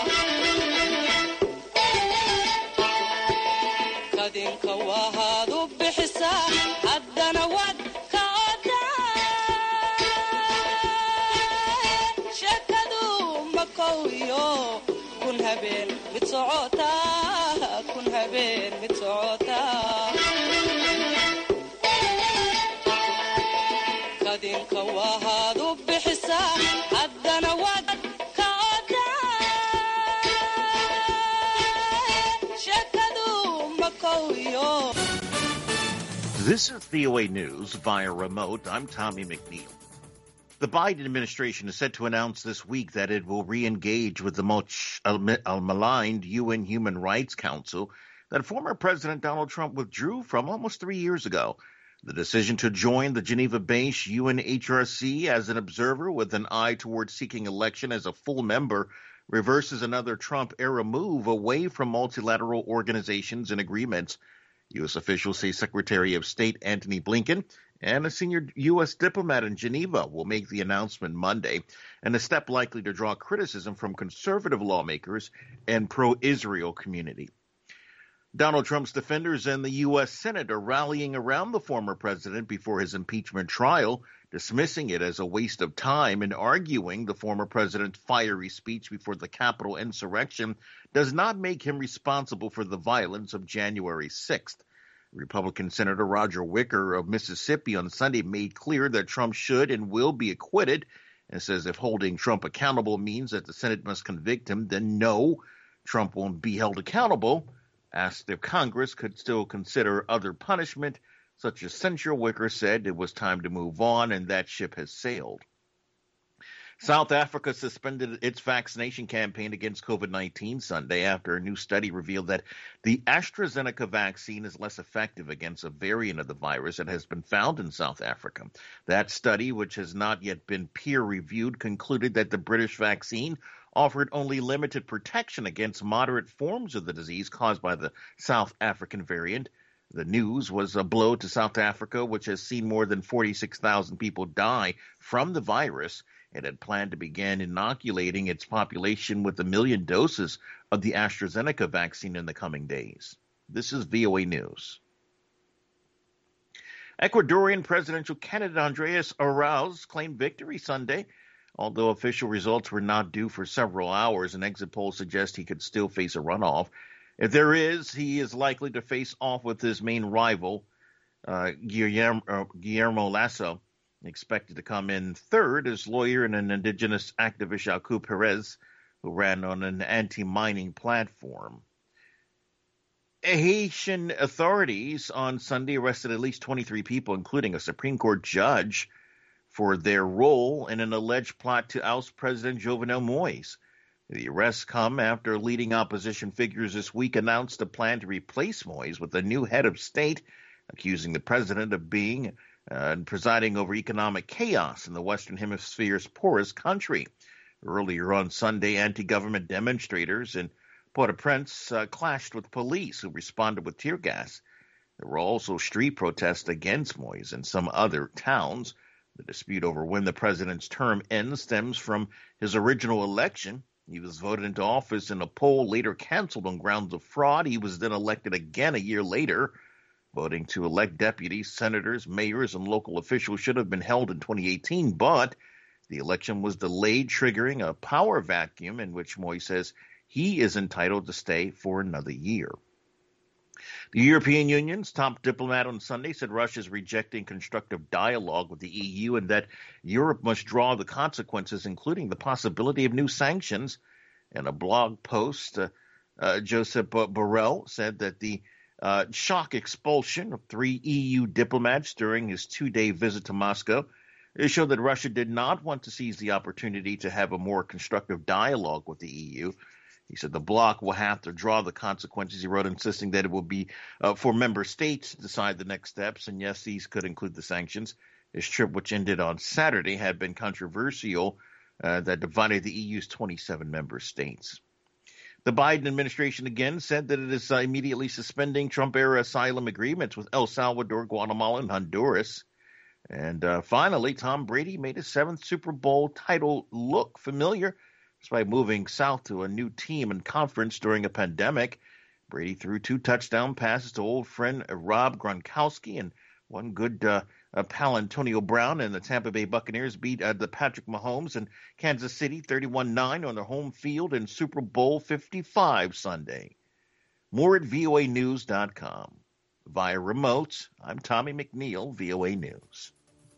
kadinka waahaad u bixisaa haddana waad ka odaa sheekadu makow iyo kun habeen mid socotaa kun habeen mid socotaa qadinka wahaad u bixisaa haddana waad ka odaa sheekadu makowiyo. This is V O A News via remote. I'm Tommy McNeil. The Biden administration is set to announce this week that it will re-engage with the much maligned U N Human Rights Council that former President Donald Trump withdrew from almost three years ago. The decision to join the Geneva-based U N H R C as an observer with an eye towards seeking election as a full member reverses another Trump-era move away from multilateral organizations and agreements. U S officials say Secretary of State Antony Blinken and a senior U S diplomat in Geneva will make the announcement Monday, and a step likely to draw criticism from conservative lawmakers and pro-Israel community. Donald Trump's defenders in the U S Senate are rallying around the former president before his impeachment trial, dismissing it as a waste of time and arguing the former president's fiery speech before the Capitol insurrection does not make him responsible for the violence of January sixth. Republican Senator Roger Wicker of Mississippi on Sunday made clear that Trump should and will be acquitted, and says if holding Trump accountable means that the Senate must convict him, then no, Trump won't be held accountable. Asked if Congress could still consider other punishment, such as censure, Wicker said it was time to move on and that ship has sailed. South Africa suspended its vaccination campaign against COVID nineteen Sunday after a new study revealed that the AstraZeneca vaccine is less effective against a variant of the virus that has been found in South Africa. That study, which has not yet been peer-reviewed, concluded that the British vaccine offered only limited protection against moderate forms of the disease caused by the South African variant. The news was a blow to South Africa, which has seen more than forty-six thousand people die from the virus. It had planned to begin inoculating its population with a million doses of the AstraZeneca vaccine in the coming days. This is V O A News. Ecuadorian presidential candidate Andrés Arauz claimed victory Sunday. Although official results were not due for several hours, an exit poll suggests he could still face a runoff. If there is, he is likely to face off with his main rival, uh, Guillermo, uh, Guillermo Lasso. Expected to come in third is lawyer and an indigenous activist Jaco Perez, who ran on an anti-mining platform. Haitian authorities on Sunday arrested at least twenty-three people, including a Supreme Court judge, for their role in an alleged plot to oust President Jovenel Moïse. The arrests come after leading opposition figures this week announced a plan to replace Moïse with a new head of state, accusing the president of being Uh, and presiding over economic chaos in the Western Hemisphere's poorest country. Earlier on Sunday, anti-government demonstrators in Port-au-Prince uh, clashed with police who responded with tear gas. There were also street protests against Moïse in some other towns. The dispute over when the president's term ends stems from his original election. He was voted into office in a poll later canceled on grounds of fraud. He was then elected again a year later. Voting to elect deputies, senators, mayors, and local officials should have been held in twenty eighteen, but the election was delayed, triggering a power vacuum in which Moïse says he is entitled to stay for another year. The European Union's top diplomat on Sunday said Russia is rejecting constructive dialogue with the E U and that Europe must draw the consequences, including the possibility of new sanctions. In a blog post, uh, uh, Josep Borrell said that the Uh, shock expulsion of three E U diplomats during his two-day visit to Moscow. It showed that Russia did not want to seize the opportunity to have a more constructive dialogue with the E U. He said the bloc will have to draw the consequences, he wrote, insisting that it will be uh, for member states to decide the next steps, and yes, these could include the sanctions. His trip, which ended on Saturday, had been controversial, uh, that divided the E U's twenty-seven member states. The Biden administration again said that it is uh, immediately suspending Trump-era asylum agreements with El Salvador, Guatemala, and Honduras. And uh, finally, Tom Brady made his seventh Super Bowl title look familiar despite moving south to a new team and conference during a pandemic. Brady threw two touchdown passes to old friend Rob Gronkowski and One good uh, uh, pal, Antonio Brown, and the Tampa Bay Buccaneers beat uh, the Patrick Mahomes in Kansas City thirty-one nine on their home field in Super Bowl fifty-five Sunday. More at V O A news dot com. Via remote, I'm Tommy McNeil, V O A News.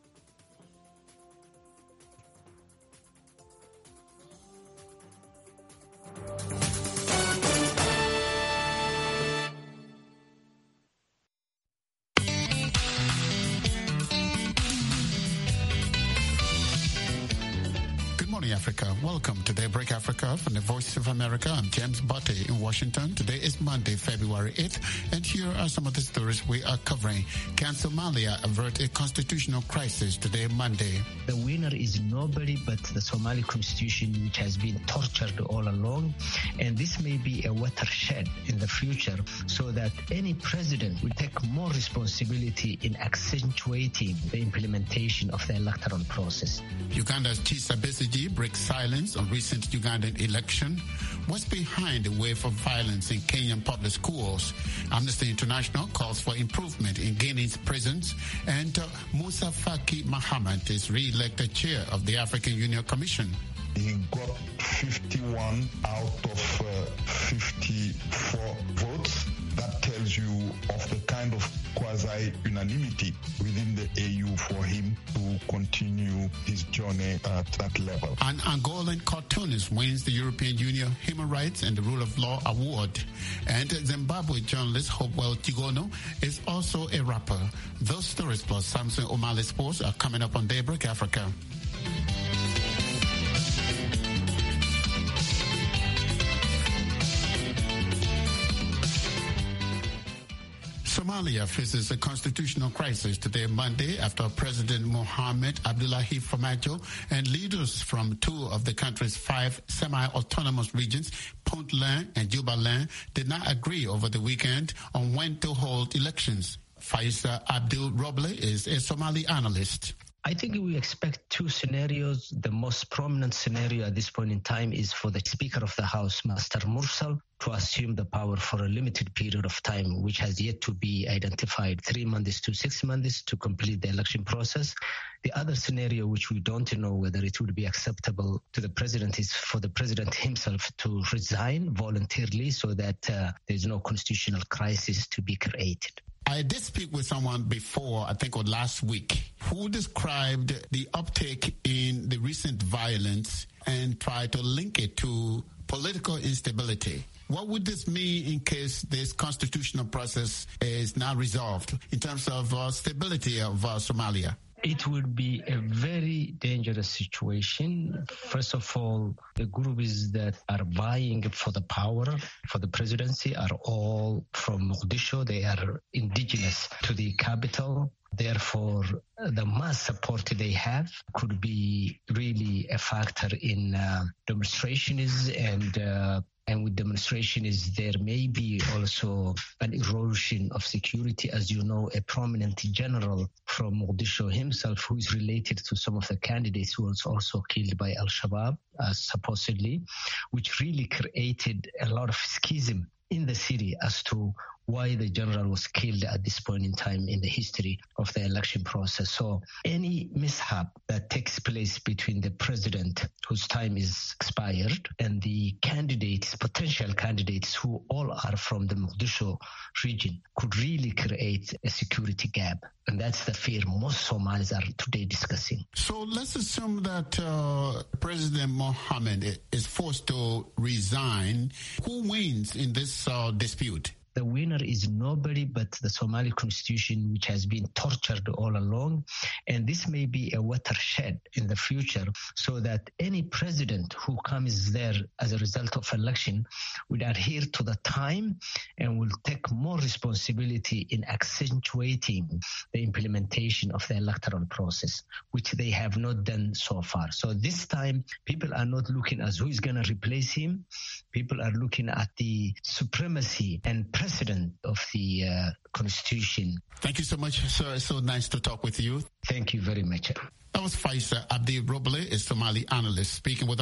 Africa. Welcome to Daybreak Africa from the Voice of America. I'm James Butte in Washington. Today is Monday, February eighth, and here are some of the stories we are covering. Can Somalia avert a constitutional crisis today, Monday? The winner is nobody but the Somali constitution, which has been tortured all along, and this may be a watershed in the future so that any president will take more responsibility in accentuating the implementation of the electoral process. Uganda's Chisa Besigye breaks silence on recent Ugandan election. What's behind the wave of violence in Kenyan public schools? Amnesty International calls for improvement in Guinea's prisons, and uh, Musa Faki Mahamat is re-elected chair of the African Union Commission. He got fifty-one out of uh, fifty-four votes. That tells you of the kind of quasi-unanimity within the A U for him to continue his journey at that level. An Angolan cartoonist wins the European Union Human Rights and the Rule of Law Award. And Zimbabwe journalist Hopewell Chigono is also a rapper. Those stories plus Samson O'Malley Sports are coming up on Daybreak Africa. Somalia faces a constitutional crisis today, Monday, after President Mohamed Abdullahi Farmajo and leaders from two of the country's five semi-autonomous regions, Puntland and Jubaland, did not agree over the weekend on when to hold elections. Faisa Abdul Roble is a Somali analyst. I think we expect two scenarios. The most prominent scenario at this point in time is for the Speaker of the House, Master Mursal, to assume the power for a limited period of time, which has yet to be identified, three months to six months to complete the election process. The other scenario, which we don't know whether it would be acceptable to the president, is for the president himself to resign voluntarily so that uh, there's no constitutional crisis to be created. I did speak with someone before, I think, or last week, who described the uptick in the recent violence and tried to link it to political instability. What would this mean in case this constitutional process is not resolved in terms of uh, stability of uh, Somalia? It would be a very dangerous situation. First of all, the groups that are vying for the power, for the presidency, are all from Mogadishu. They are indigenous to the capital. Therefore, the mass support they have could be really a factor in uh, demonstrations and uh, And with demonstration is there may be also an erosion of security. As you know, a prominent general from Mogadishu himself, who is related to some of the candidates who was also killed by Al-Shabaab, uh, supposedly, which really created a lot of schism in the city as to why the general was killed at this point in time in the history of the election process. So any mishap that takes place between the president, whose time is expired, and the candidates, potential candidates, who all are from the Mogadishu region, could really create a security gap. And that's the fear most Somalis are today discussing. So let's assume that uh, President Mohammed is forced to resign. Who wins in this uh, dispute? The winner is nobody but the Somali constitution, which has been tortured all along. And this may be a watershed in the future so that any president who comes there as a result of election would adhere to the time and will take more responsibility in accentuating the implementation of the electoral process, which they have not done so far. So this time, people are not looking as who is going to replace him. People are looking at the supremacy and precedent of the uh, Constitution. Thank you so much, sir. It's so nice to talk with you. Thank you very much. That was Faisa Abdi Roble, a Somali analyst, speaking with us.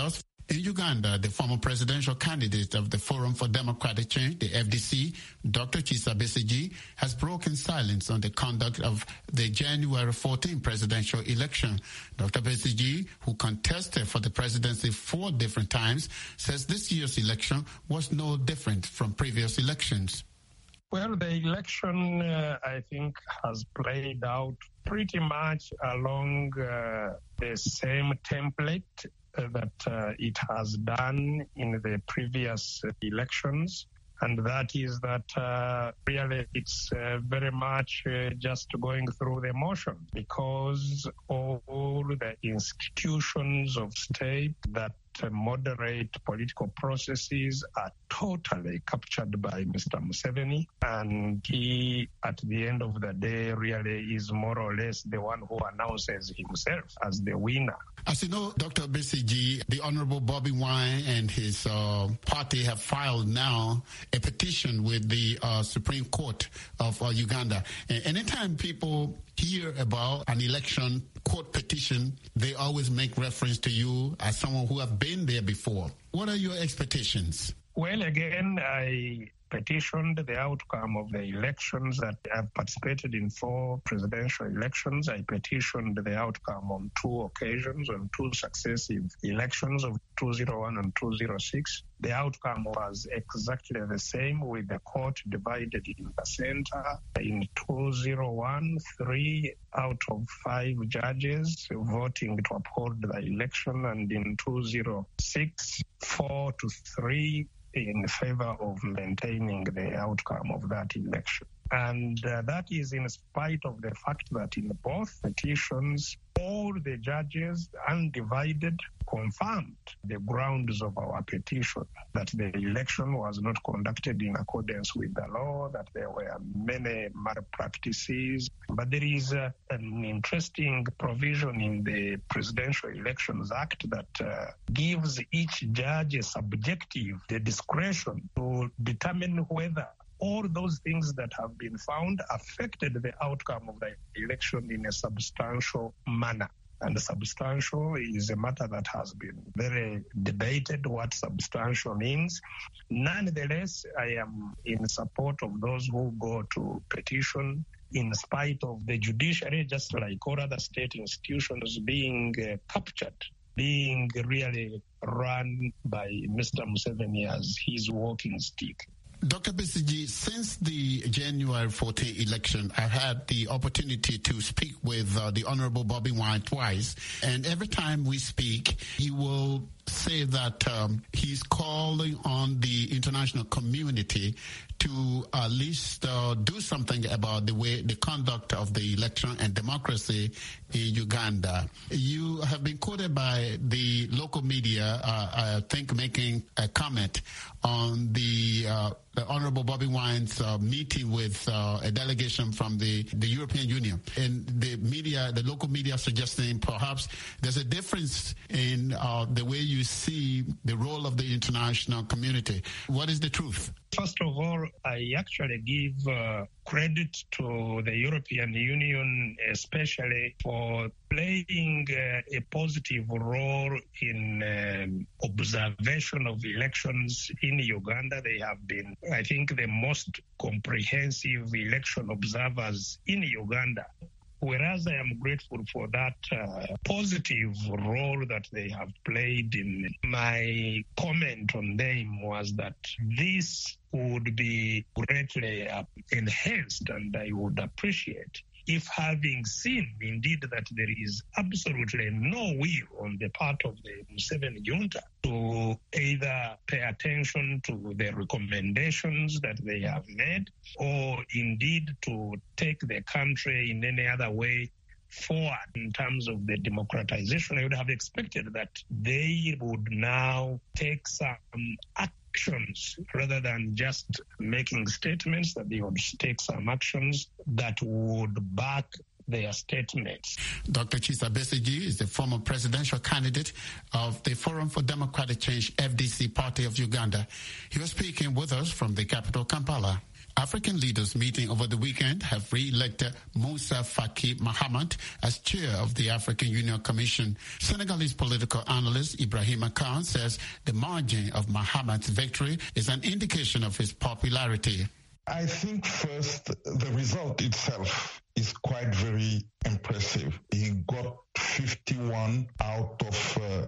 In Uganda, the former presidential candidate of the Forum for Democratic Change, the F D C, Doctor Kizza Besigye, has broken silence on the conduct of the January fourteenth presidential election. Doctor Besigye, who contested for the presidency four different times, says this year's election was no different from previous elections. Well, the election, uh, I think, has played out pretty much along uh, the same template uh, that uh, it has done in the previous elections. And that is that uh, really it's uh, very much uh, just going through the motions, because all the institutions of state that uh, moderate political processes are totally captured by Mister Museveni. And he, at the end of the day, really is more or less the one who announces himself as the winner. As you know, Doctor Besigye, the Honorable Bobby Wine and his uh, party have filed now a petition with the uh, Supreme Court of uh, Uganda. And anytime people hear about an election court petition, they always make reference to you as someone who have been there before. What are your expectations? Well, again, I petitioned the outcome of the elections that I've participated in four presidential elections. I petitioned the outcome on two occasions, on two successive elections of two thousand one and two thousand six. The outcome was exactly the same, with the court divided in the center. In two thousand one, three out of five judges voting to uphold the election, and in two thousand six, four to three in favor of maintaining the outcome of that election. And uh, that is in spite of the fact that in both petitions, all the judges, undivided, confirmed the grounds of our petition, that the election was not conducted in accordance with the law, that there were many malpractices. But there is uh, an interesting provision in the Presidential Elections Act that uh, gives each judge a subjective the discretion to determine whether all those things that have been found affected the outcome of the election in a substantial manner. And substantial is a matter that has been very debated, what substantial means. Nonetheless, I am in support of those who go to petition, in spite of the judiciary, just like all other state institutions, being uh, captured, being really run by Mister Museveni as his walking stick. Doctor Besigye, since the January fourteenth election, I've had the opportunity to speak with uh, the Honorable Bobby Wine twice, and every time we speak, he will say that um, he's calling on the international community to at least uh, do something about the way the conduct of the election and democracy in Uganda. You have been quoted by the local media, uh, I think, making a comment on the, uh, the Honorable Bobby Wine's uh, meeting with uh, a delegation from the, the European Union. And the media, the local media, suggesting perhaps there's a difference in uh, the way you see the role of the international community. What is the truth? First of all, I actually give uh, credit to the European Union, especially for playing uh, a positive role in um, observation of elections in Uganda. They have been, I think, the most comprehensive election observers in Uganda. Whereas I am grateful for that uh, positive role that they have played, in my comment on them was that this would be greatly uh, enhanced, and I would appreciate if, having seen indeed that there is absolutely no will on the part of the Museveni junta to either pay attention to the recommendations that they have made, or indeed to take the country in any other way forward in terms of the democratization, I would have expected that they would now take some actions rather than just making statements, that they would take some actions that would back their statements. Doctor Kizza Besigye is the former presidential candidate of the Forum for Democratic Change, F D C party of Uganda. He was speaking with us from the capital, Kampala. African leaders meeting over the weekend have re-elected Moussa Faki Mahamat as chair of the African Union Commission. Senegalese political analyst Ibrahima Khan says the margin of Mahamat's victory is an indication of his popularity. I think first the result itself is quite very impressive. He got fifty-one out of uh,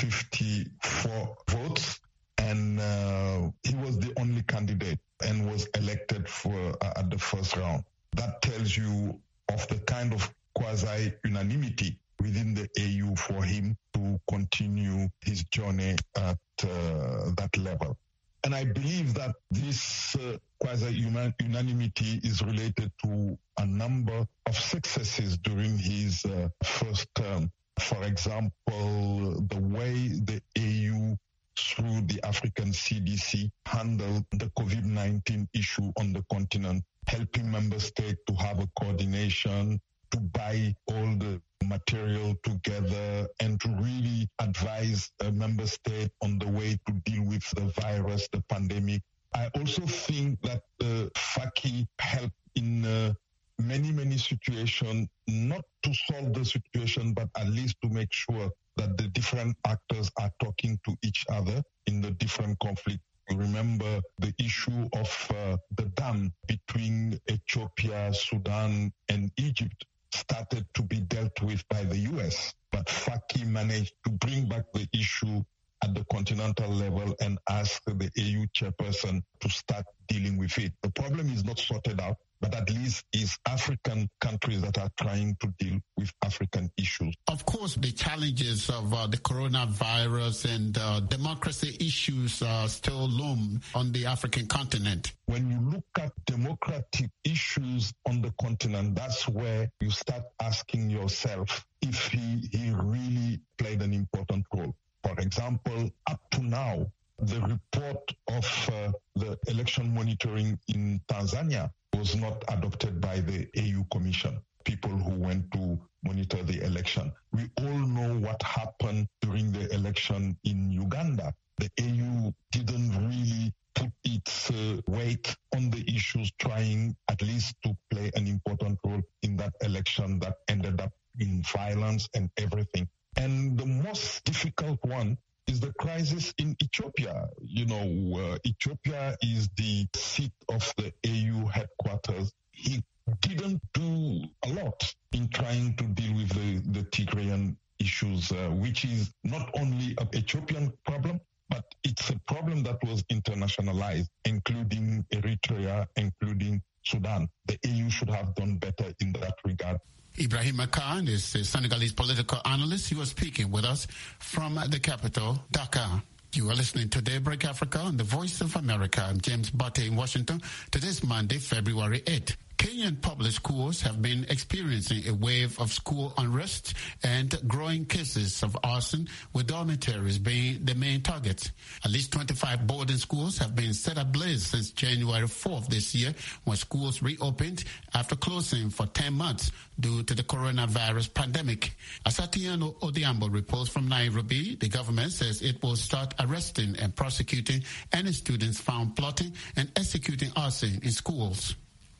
fifty-four votes, and uh, he was the only candidate and was elected for uh, at the first round. That tells you of the kind of quasi-unanimity within the A U for him to continue his journey at uh, that level. And I believe that this uh, quasi-unanimity is related to a number of successes during his uh, first term. For example, the way the A U, through the African C D C, handled the COVID nineteen issue on the continent, helping member states to have a coordination, to buy all the material together, and to really advise a member state on the way to deal with the virus, the pandemic. I also think that uh, Faki helped in uh, many, many situations, not to solve the situation, but at least to make sure that the different actors are talking to each other in the different conflicts. Remember the issue of uh, the dam between Ethiopia, Sudan, and Egypt started to be dealt with by the U S, but Faki managed to bring back the issue at the continental level and ask the A U chairperson to start dealing with it. The problem is not sorted out, but at least it's African countries that are trying to deal with African issues. Of course, the challenges of uh, the coronavirus and uh, democracy issues uh, still loom on the African continent. When you look at democratic issues on the continent, that's where you start asking yourself if he, he really played an important role. For example, up to now, the report of uh, the election monitoring in Tanzania was not adopted by the A U Commission, people who went to monitor the election. We all know what happened during the election in Uganda. The A U didn't really put its uh, weight on the issues, trying at least to play an important role in that election that ended up in violence and everything. And the most difficult one is the crisis in Ethiopia. You know, uh, Ethiopia is the seat of the A U headquarters. He didn't do a lot in trying to deal with the, the Tigrayan issues, uh, which is not only an Ethiopian problem, but it's a problem that was internationalized, including Eritrea, including Sudan. The A U should have done better in that regard. Ibrahima Khan is a Senegalese political analyst. He was speaking with us from the capital, Dakar. You are listening to Daybreak Africa on the Voice of America. I'm James Butte in Washington. Today's Monday, February eighth. Kenyan public schools have been experiencing a wave of school unrest and growing cases of arson, with dormitories being the main target. At least twenty-five boarding schools have been set ablaze since January fourth this year, when schools reopened after closing for ten months due to the coronavirus pandemic. As Atiano Odiambo reports from Nairobi, the government says it will start arresting and prosecuting any students found plotting and executing arson in schools.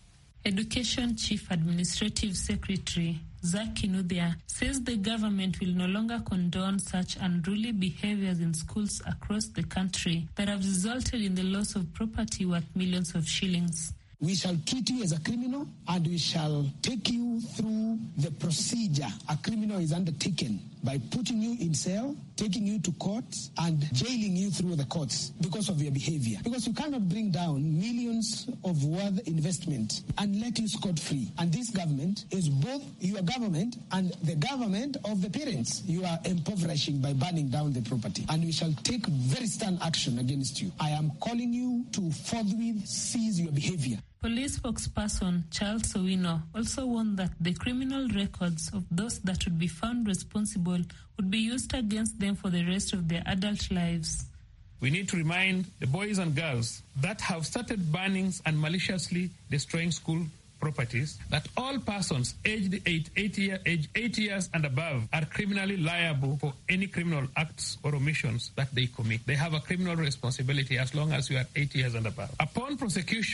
Education Chief Administrative Secretary Zaki Nuthia says the government will no longer condone such unruly behaviors in schools across the country that have resulted in the loss of property worth millions of shillings. We shall treat you as a criminal, and we shall take you through the procedure a criminal is undertaken by putting you in cell, taking you to court, and jailing you through the courts because of your behavior. Because you cannot bring down millions of worth investment and let you scot-free. And this government is both your government and the government of the parents. You are impoverishing by burning down the property. And we shall take very stern action against you. I am calling you to forthwith cease your behavior. Police spokesperson Charles Owino also warned that the criminal records of those that would be found responsible would be used against them for the rest of their adult lives. We need to remind the boys and girls that have started burning and maliciously destroying school properties that all persons aged eight, eight, year, age eight years and above are criminally liable for any criminal acts or omissions that they commit. They have a criminal responsibility as long as you are eight years and above. Upon prosecution,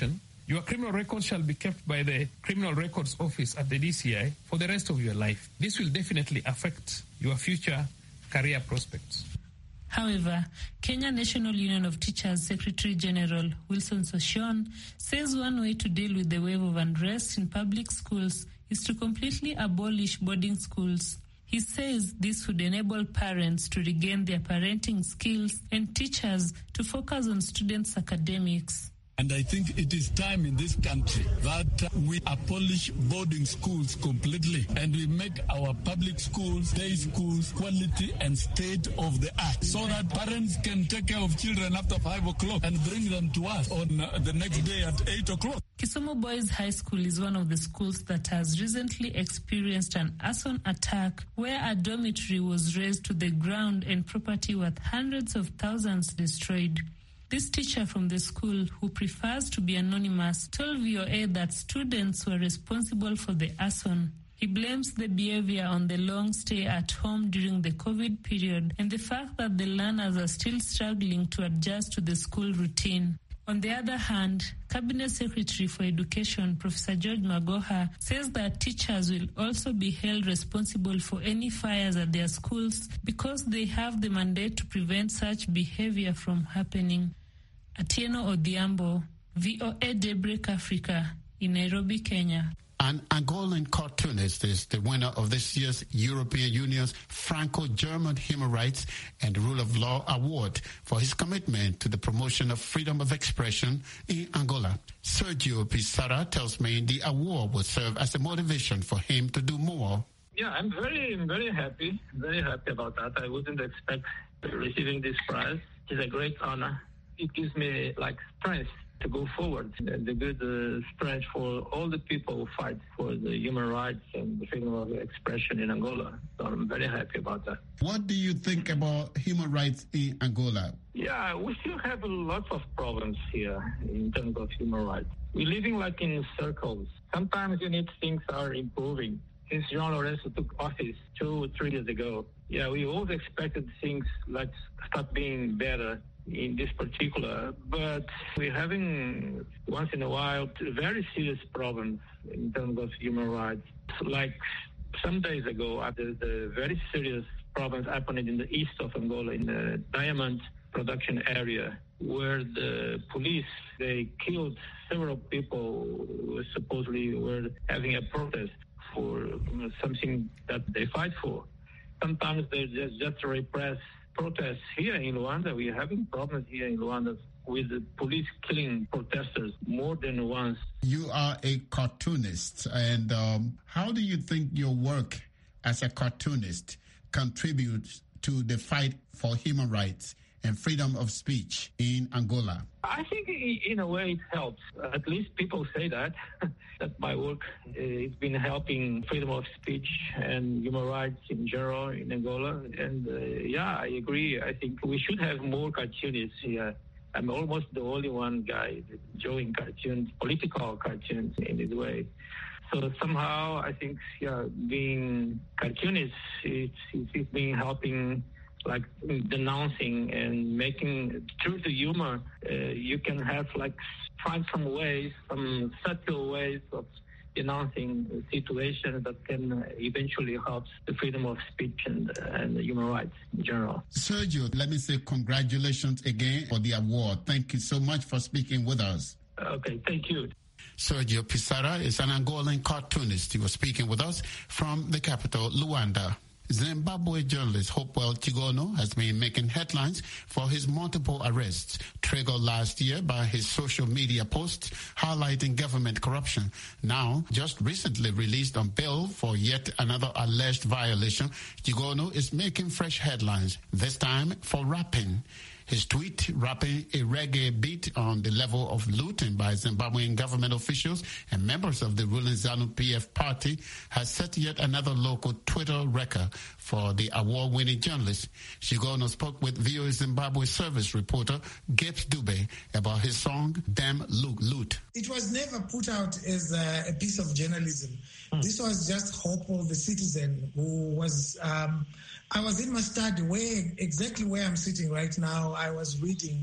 Your criminal records shall be kept by the Criminal Records Office at the D C I for the rest of your life. This will definitely affect your future career prospects. However, Kenya National Union of Teachers Secretary General Wilson Soshon says one way to deal with the wave of unrest in public schools is to completely abolish boarding schools. He says this would enable parents to regain their parenting skills and teachers to focus on students' academics. And I think it is time in this country that uh, we abolish boarding schools completely and we make our public schools, day schools, quality and state of the art so that parents can take care of children after five o'clock and bring them to us on uh, the next day at eight o'clock. Kisumu Boys High School is one of the schools that has recently experienced an arson attack where a dormitory was razed to the ground and property worth hundreds of thousands destroyed. This teacher from the school, who prefers to be anonymous, told V O A that students were responsible for the arson. He blames the behavior on the long stay at home during the COVID period and the fact that the learners are still struggling to adjust to the school routine. On the other hand, Cabinet Secretary for Education, Professor George Magoha, says that teachers will also be held responsible for any fires at their schools because they have the mandate to prevent such behavior from happening. Atieno Odhiambo, V O A Daybreak Africa, in Nairobi, Kenya. An Angolan cartoonist is the winner of this year's European Union's Franco-German Human Rights and Rule of Law Award for his commitment to the promotion of freedom of expression in Angola. Sergio Pissarra tells me the award will serve as a motivation for him to do more. Yeah, I'm very, very happy, very happy about that. I wouldn't expect receiving this prize. It's a great honor. It gives me like strength to go forward, and the good uh, strength for all the people who fight for the human rights and the freedom of expression in Angola. So I'm very happy about that. What do you think about human rights in Angola? Yeah, we still have lots of problems here in terms of human rights. We're living like in circles. Sometimes you need things are improving. Since João Lourenço took office two or three years ago, yeah, we always expected things like start being better in this particular, but we're having once in a while very serious problems in terms of human rights. Like some days ago, there's a very serious problems happening in the east of Angola, in the diamond production area, where the police, they killed several people who supposedly were having a protest for something that they fight for. Sometimes they just, just repress protests here in Luanda. We're having problems here in Luanda with the police killing protesters more than once. You are a cartoonist, and um, how do you think your work as a cartoonist contributes to the fight for human rights and freedom of speech in Angola? I think in a way it helps. At least people say that, that my work has been helping freedom of speech and human rights in general in Angola. And uh, yeah, I agree. I think we should have more cartoonists here. I'm almost the only one guy drawing cartoons, political cartoons in this way. So somehow I think, yeah, being cartoonist, it's, it's been helping, like denouncing and making through the humor, uh, you can have like find some ways, some subtle ways of denouncing situations that can eventually help the freedom of speech and, and human rights in general. Sergio, let me say congratulations again for the award. Thank you so much for speaking with us. Okay, thank you. Sergio Pissarra is an Angolan cartoonist. He was speaking with us from the capital, Luanda. Zimbabwe journalist Hopewell Chigono has been making headlines for his multiple arrests, triggered last year by his social media posts highlighting government corruption. Now, just recently released on bail for yet another alleged violation, Chigono is making fresh headlines, this time for rapping. His tweet, rapping a reggae beat on the level of looting by Zimbabwean government officials and members of the ruling ZANU-P F party, has set yet another local Twitter record for the award-winning journalist. Chigono spoke with V O A Zimbabwe service reporter Gibbs Dube about his song, Damn Loot. It was never put out as a, a piece of journalism. Mm. This was just Hopo, the citizen, who was... Um, I was in my study, where exactly where I'm sitting right now. I was reading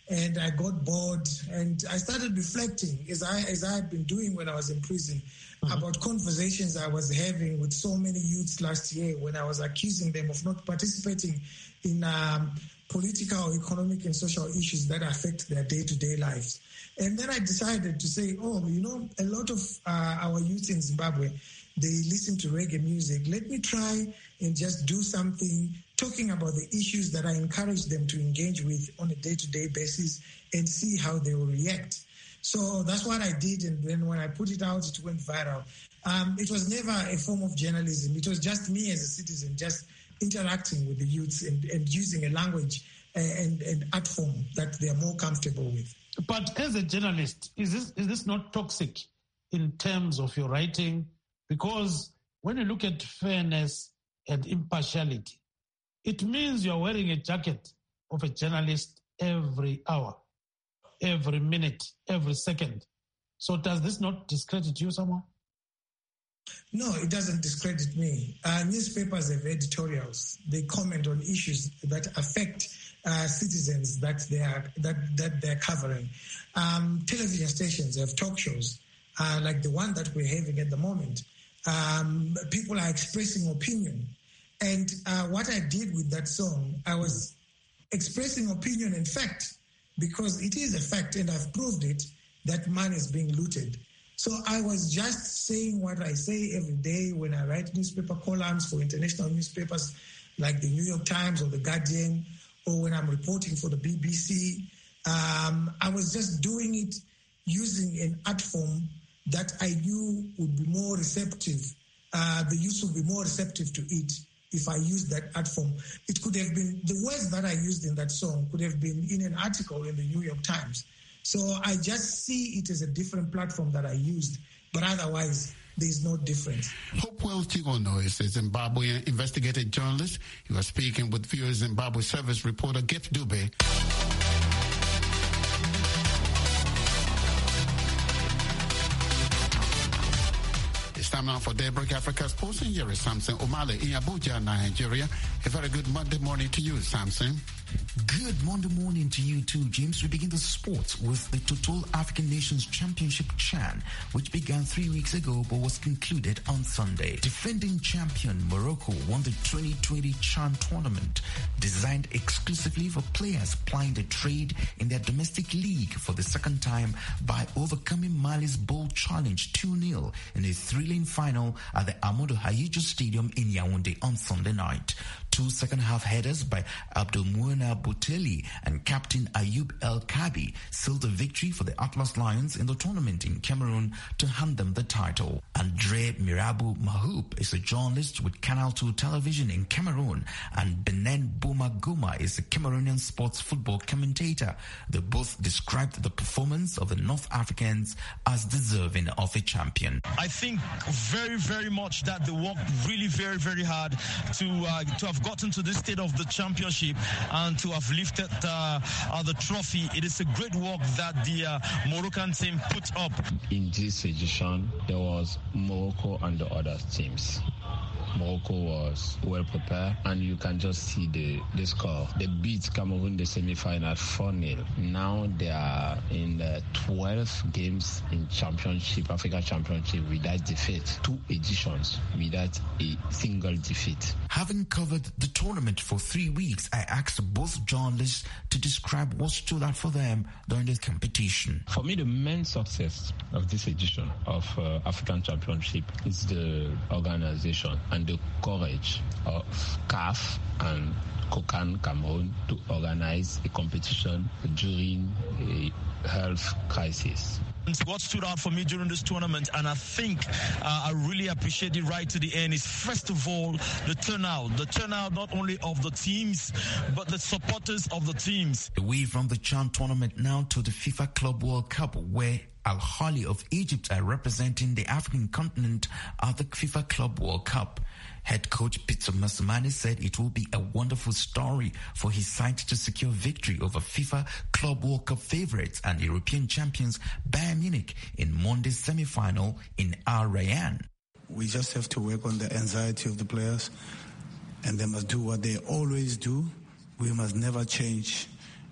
and I got bored, and I started reflecting, as I as I had been doing when I was in prison, mm-hmm. about conversations I was having with so many youths last year when I was accusing them of not participating in um, political, economic, and social issues that affect their day-to-day lives. And then I decided to say, oh, you know, a lot of uh, our youth in Zimbabwe, they listen to reggae music. Let me try and just do something talking about the issues that I encourage them to engage with on a day-to-day basis and see how they will react. So that's what I did, and then when I put it out, it went viral. Um, it was never a form of journalism. It was just me as a citizen, just interacting with the youths and, and using a language and, and art form that they are more comfortable with. But as a journalist, is this is this not toxic in terms of your writing? Because when you look at fairness and impartiality, it means you're wearing a jacket of a journalist every hour, every minute, every second. So does this not discredit you somehow? No, it doesn't discredit me. Uh, newspapers have editorials. They comment on issues that affect uh, citizens that they are that that they're covering. Um, television stations have talk shows uh, like the one that we're having at the moment. Um, people are expressing opinion, and uh, what I did with that song, I was expressing opinion and fact, because it is a fact, and I've proved it, that man is being looted. So I was just saying what I say every day when I write newspaper columns for international newspapers like the New York Times or the Guardian, or when I'm reporting for the B B C. Um, I was just doing it using an art form that I knew would be more receptive. Uh, the youth would be more receptive to it if I used that art form. It could have been, the words that I used in that song could have been in an article in the New York Times. So I just see it as a different platform that I used, but otherwise there's no difference. Hopewell Chigono is a Zimbabwean investigative journalist. He was speaking with V O A Zimbabwe service reporter Gift Dube. It's time now for Daybreak Africa Sports, and here is Samson Omale in Abuja, Nigeria. A very good Monday morning to you, Samson. Good Monday morning to you too, James. We begin the sports with the Total African Nations Championship CHAN, which began three weeks ago but was concluded on Sunday. Defending champion Morocco won the twenty twenty CHAN tournament, designed exclusively for players plying the trade in their domestic league for the second time by overcoming Mali's bold challenge two nil in a thrilling final at the Amadou Ahidjo Stadium in Yaoundé on Sunday night. Two second-half headers by Abdelmouna Bouteli and captain Ayoub El Kabi sealed the victory for the Atlas Lions in the tournament in Cameroon to hand them the title. Andre Mirabu Mahoub is a journalist with Canal two Television in Cameroon, and Benen Bouma Goma is a Cameroonian sports football commentator. They both described the performance of the North Africans as deserving of a champion. I think very, very much that they worked really very, very hard to uh, to have gotten to this state of the championship and to have lifted uh, uh, the trophy. It is a great work that the uh, Moroccan team put up. In this edition, there was Morocco and the other teams. Morocco was well prepared, and you can just see the, the score. They beat Cameroon in the semi-final four nil. Now they are in the twelve games in championship, Africa Championship, without defeat. Two editions without a single defeat. Having covered the tournament for three weeks, I asked both journalists to describe what stood out for them during the competition. For me, the main success of this edition of uh, African Championship is the organization and the courage of C A F and COCAN Cameroon to organize a competition during a health crisis. What stood out for me during this tournament, and I think uh, I really appreciate it right to the end, is first of all the turnout. The turnout not only of the teams, but the supporters of the teams. Away from the CHAN tournament now to the FIFA Club World Cup, where Al Ahly of Egypt are representing the African continent at the FIFA Club World Cup. Head coach Peter Masumani said it will be a wonderful story for his side to secure victory over FIFA Club World Cup favourites and European champions Bayern Munich in Monday's semi-final in Al Rayyan. We just have to work on the anxiety of the players, and they must do what they always do. We must never change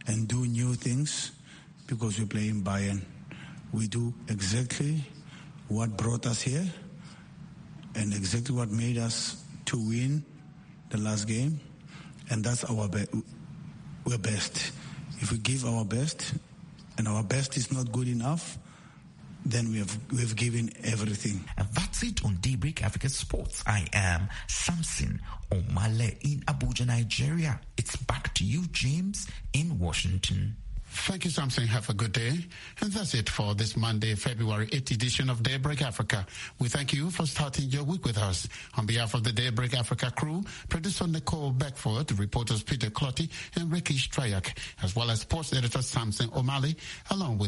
and do new things because we play in Bayern. We do exactly what brought us here and exactly what made us to win the last game, and that's our be- we're best. If we give our best and our best is not good enough, then we have we've given everything. And that's it on Daybreak Africa Sports. I am Samson Omale in Abuja, Nigeria. It's back to you, James, in Washington. Thank you, Samson. Have a good day. And that's it for this Monday, February eighth edition of Daybreak Africa. We thank you for starting your week with us. On behalf of the Daybreak Africa crew, producer Nicole Beckford, reporters Peter Clotty and Ricky Strayak, as well as sports editor Samson O'Malley, along with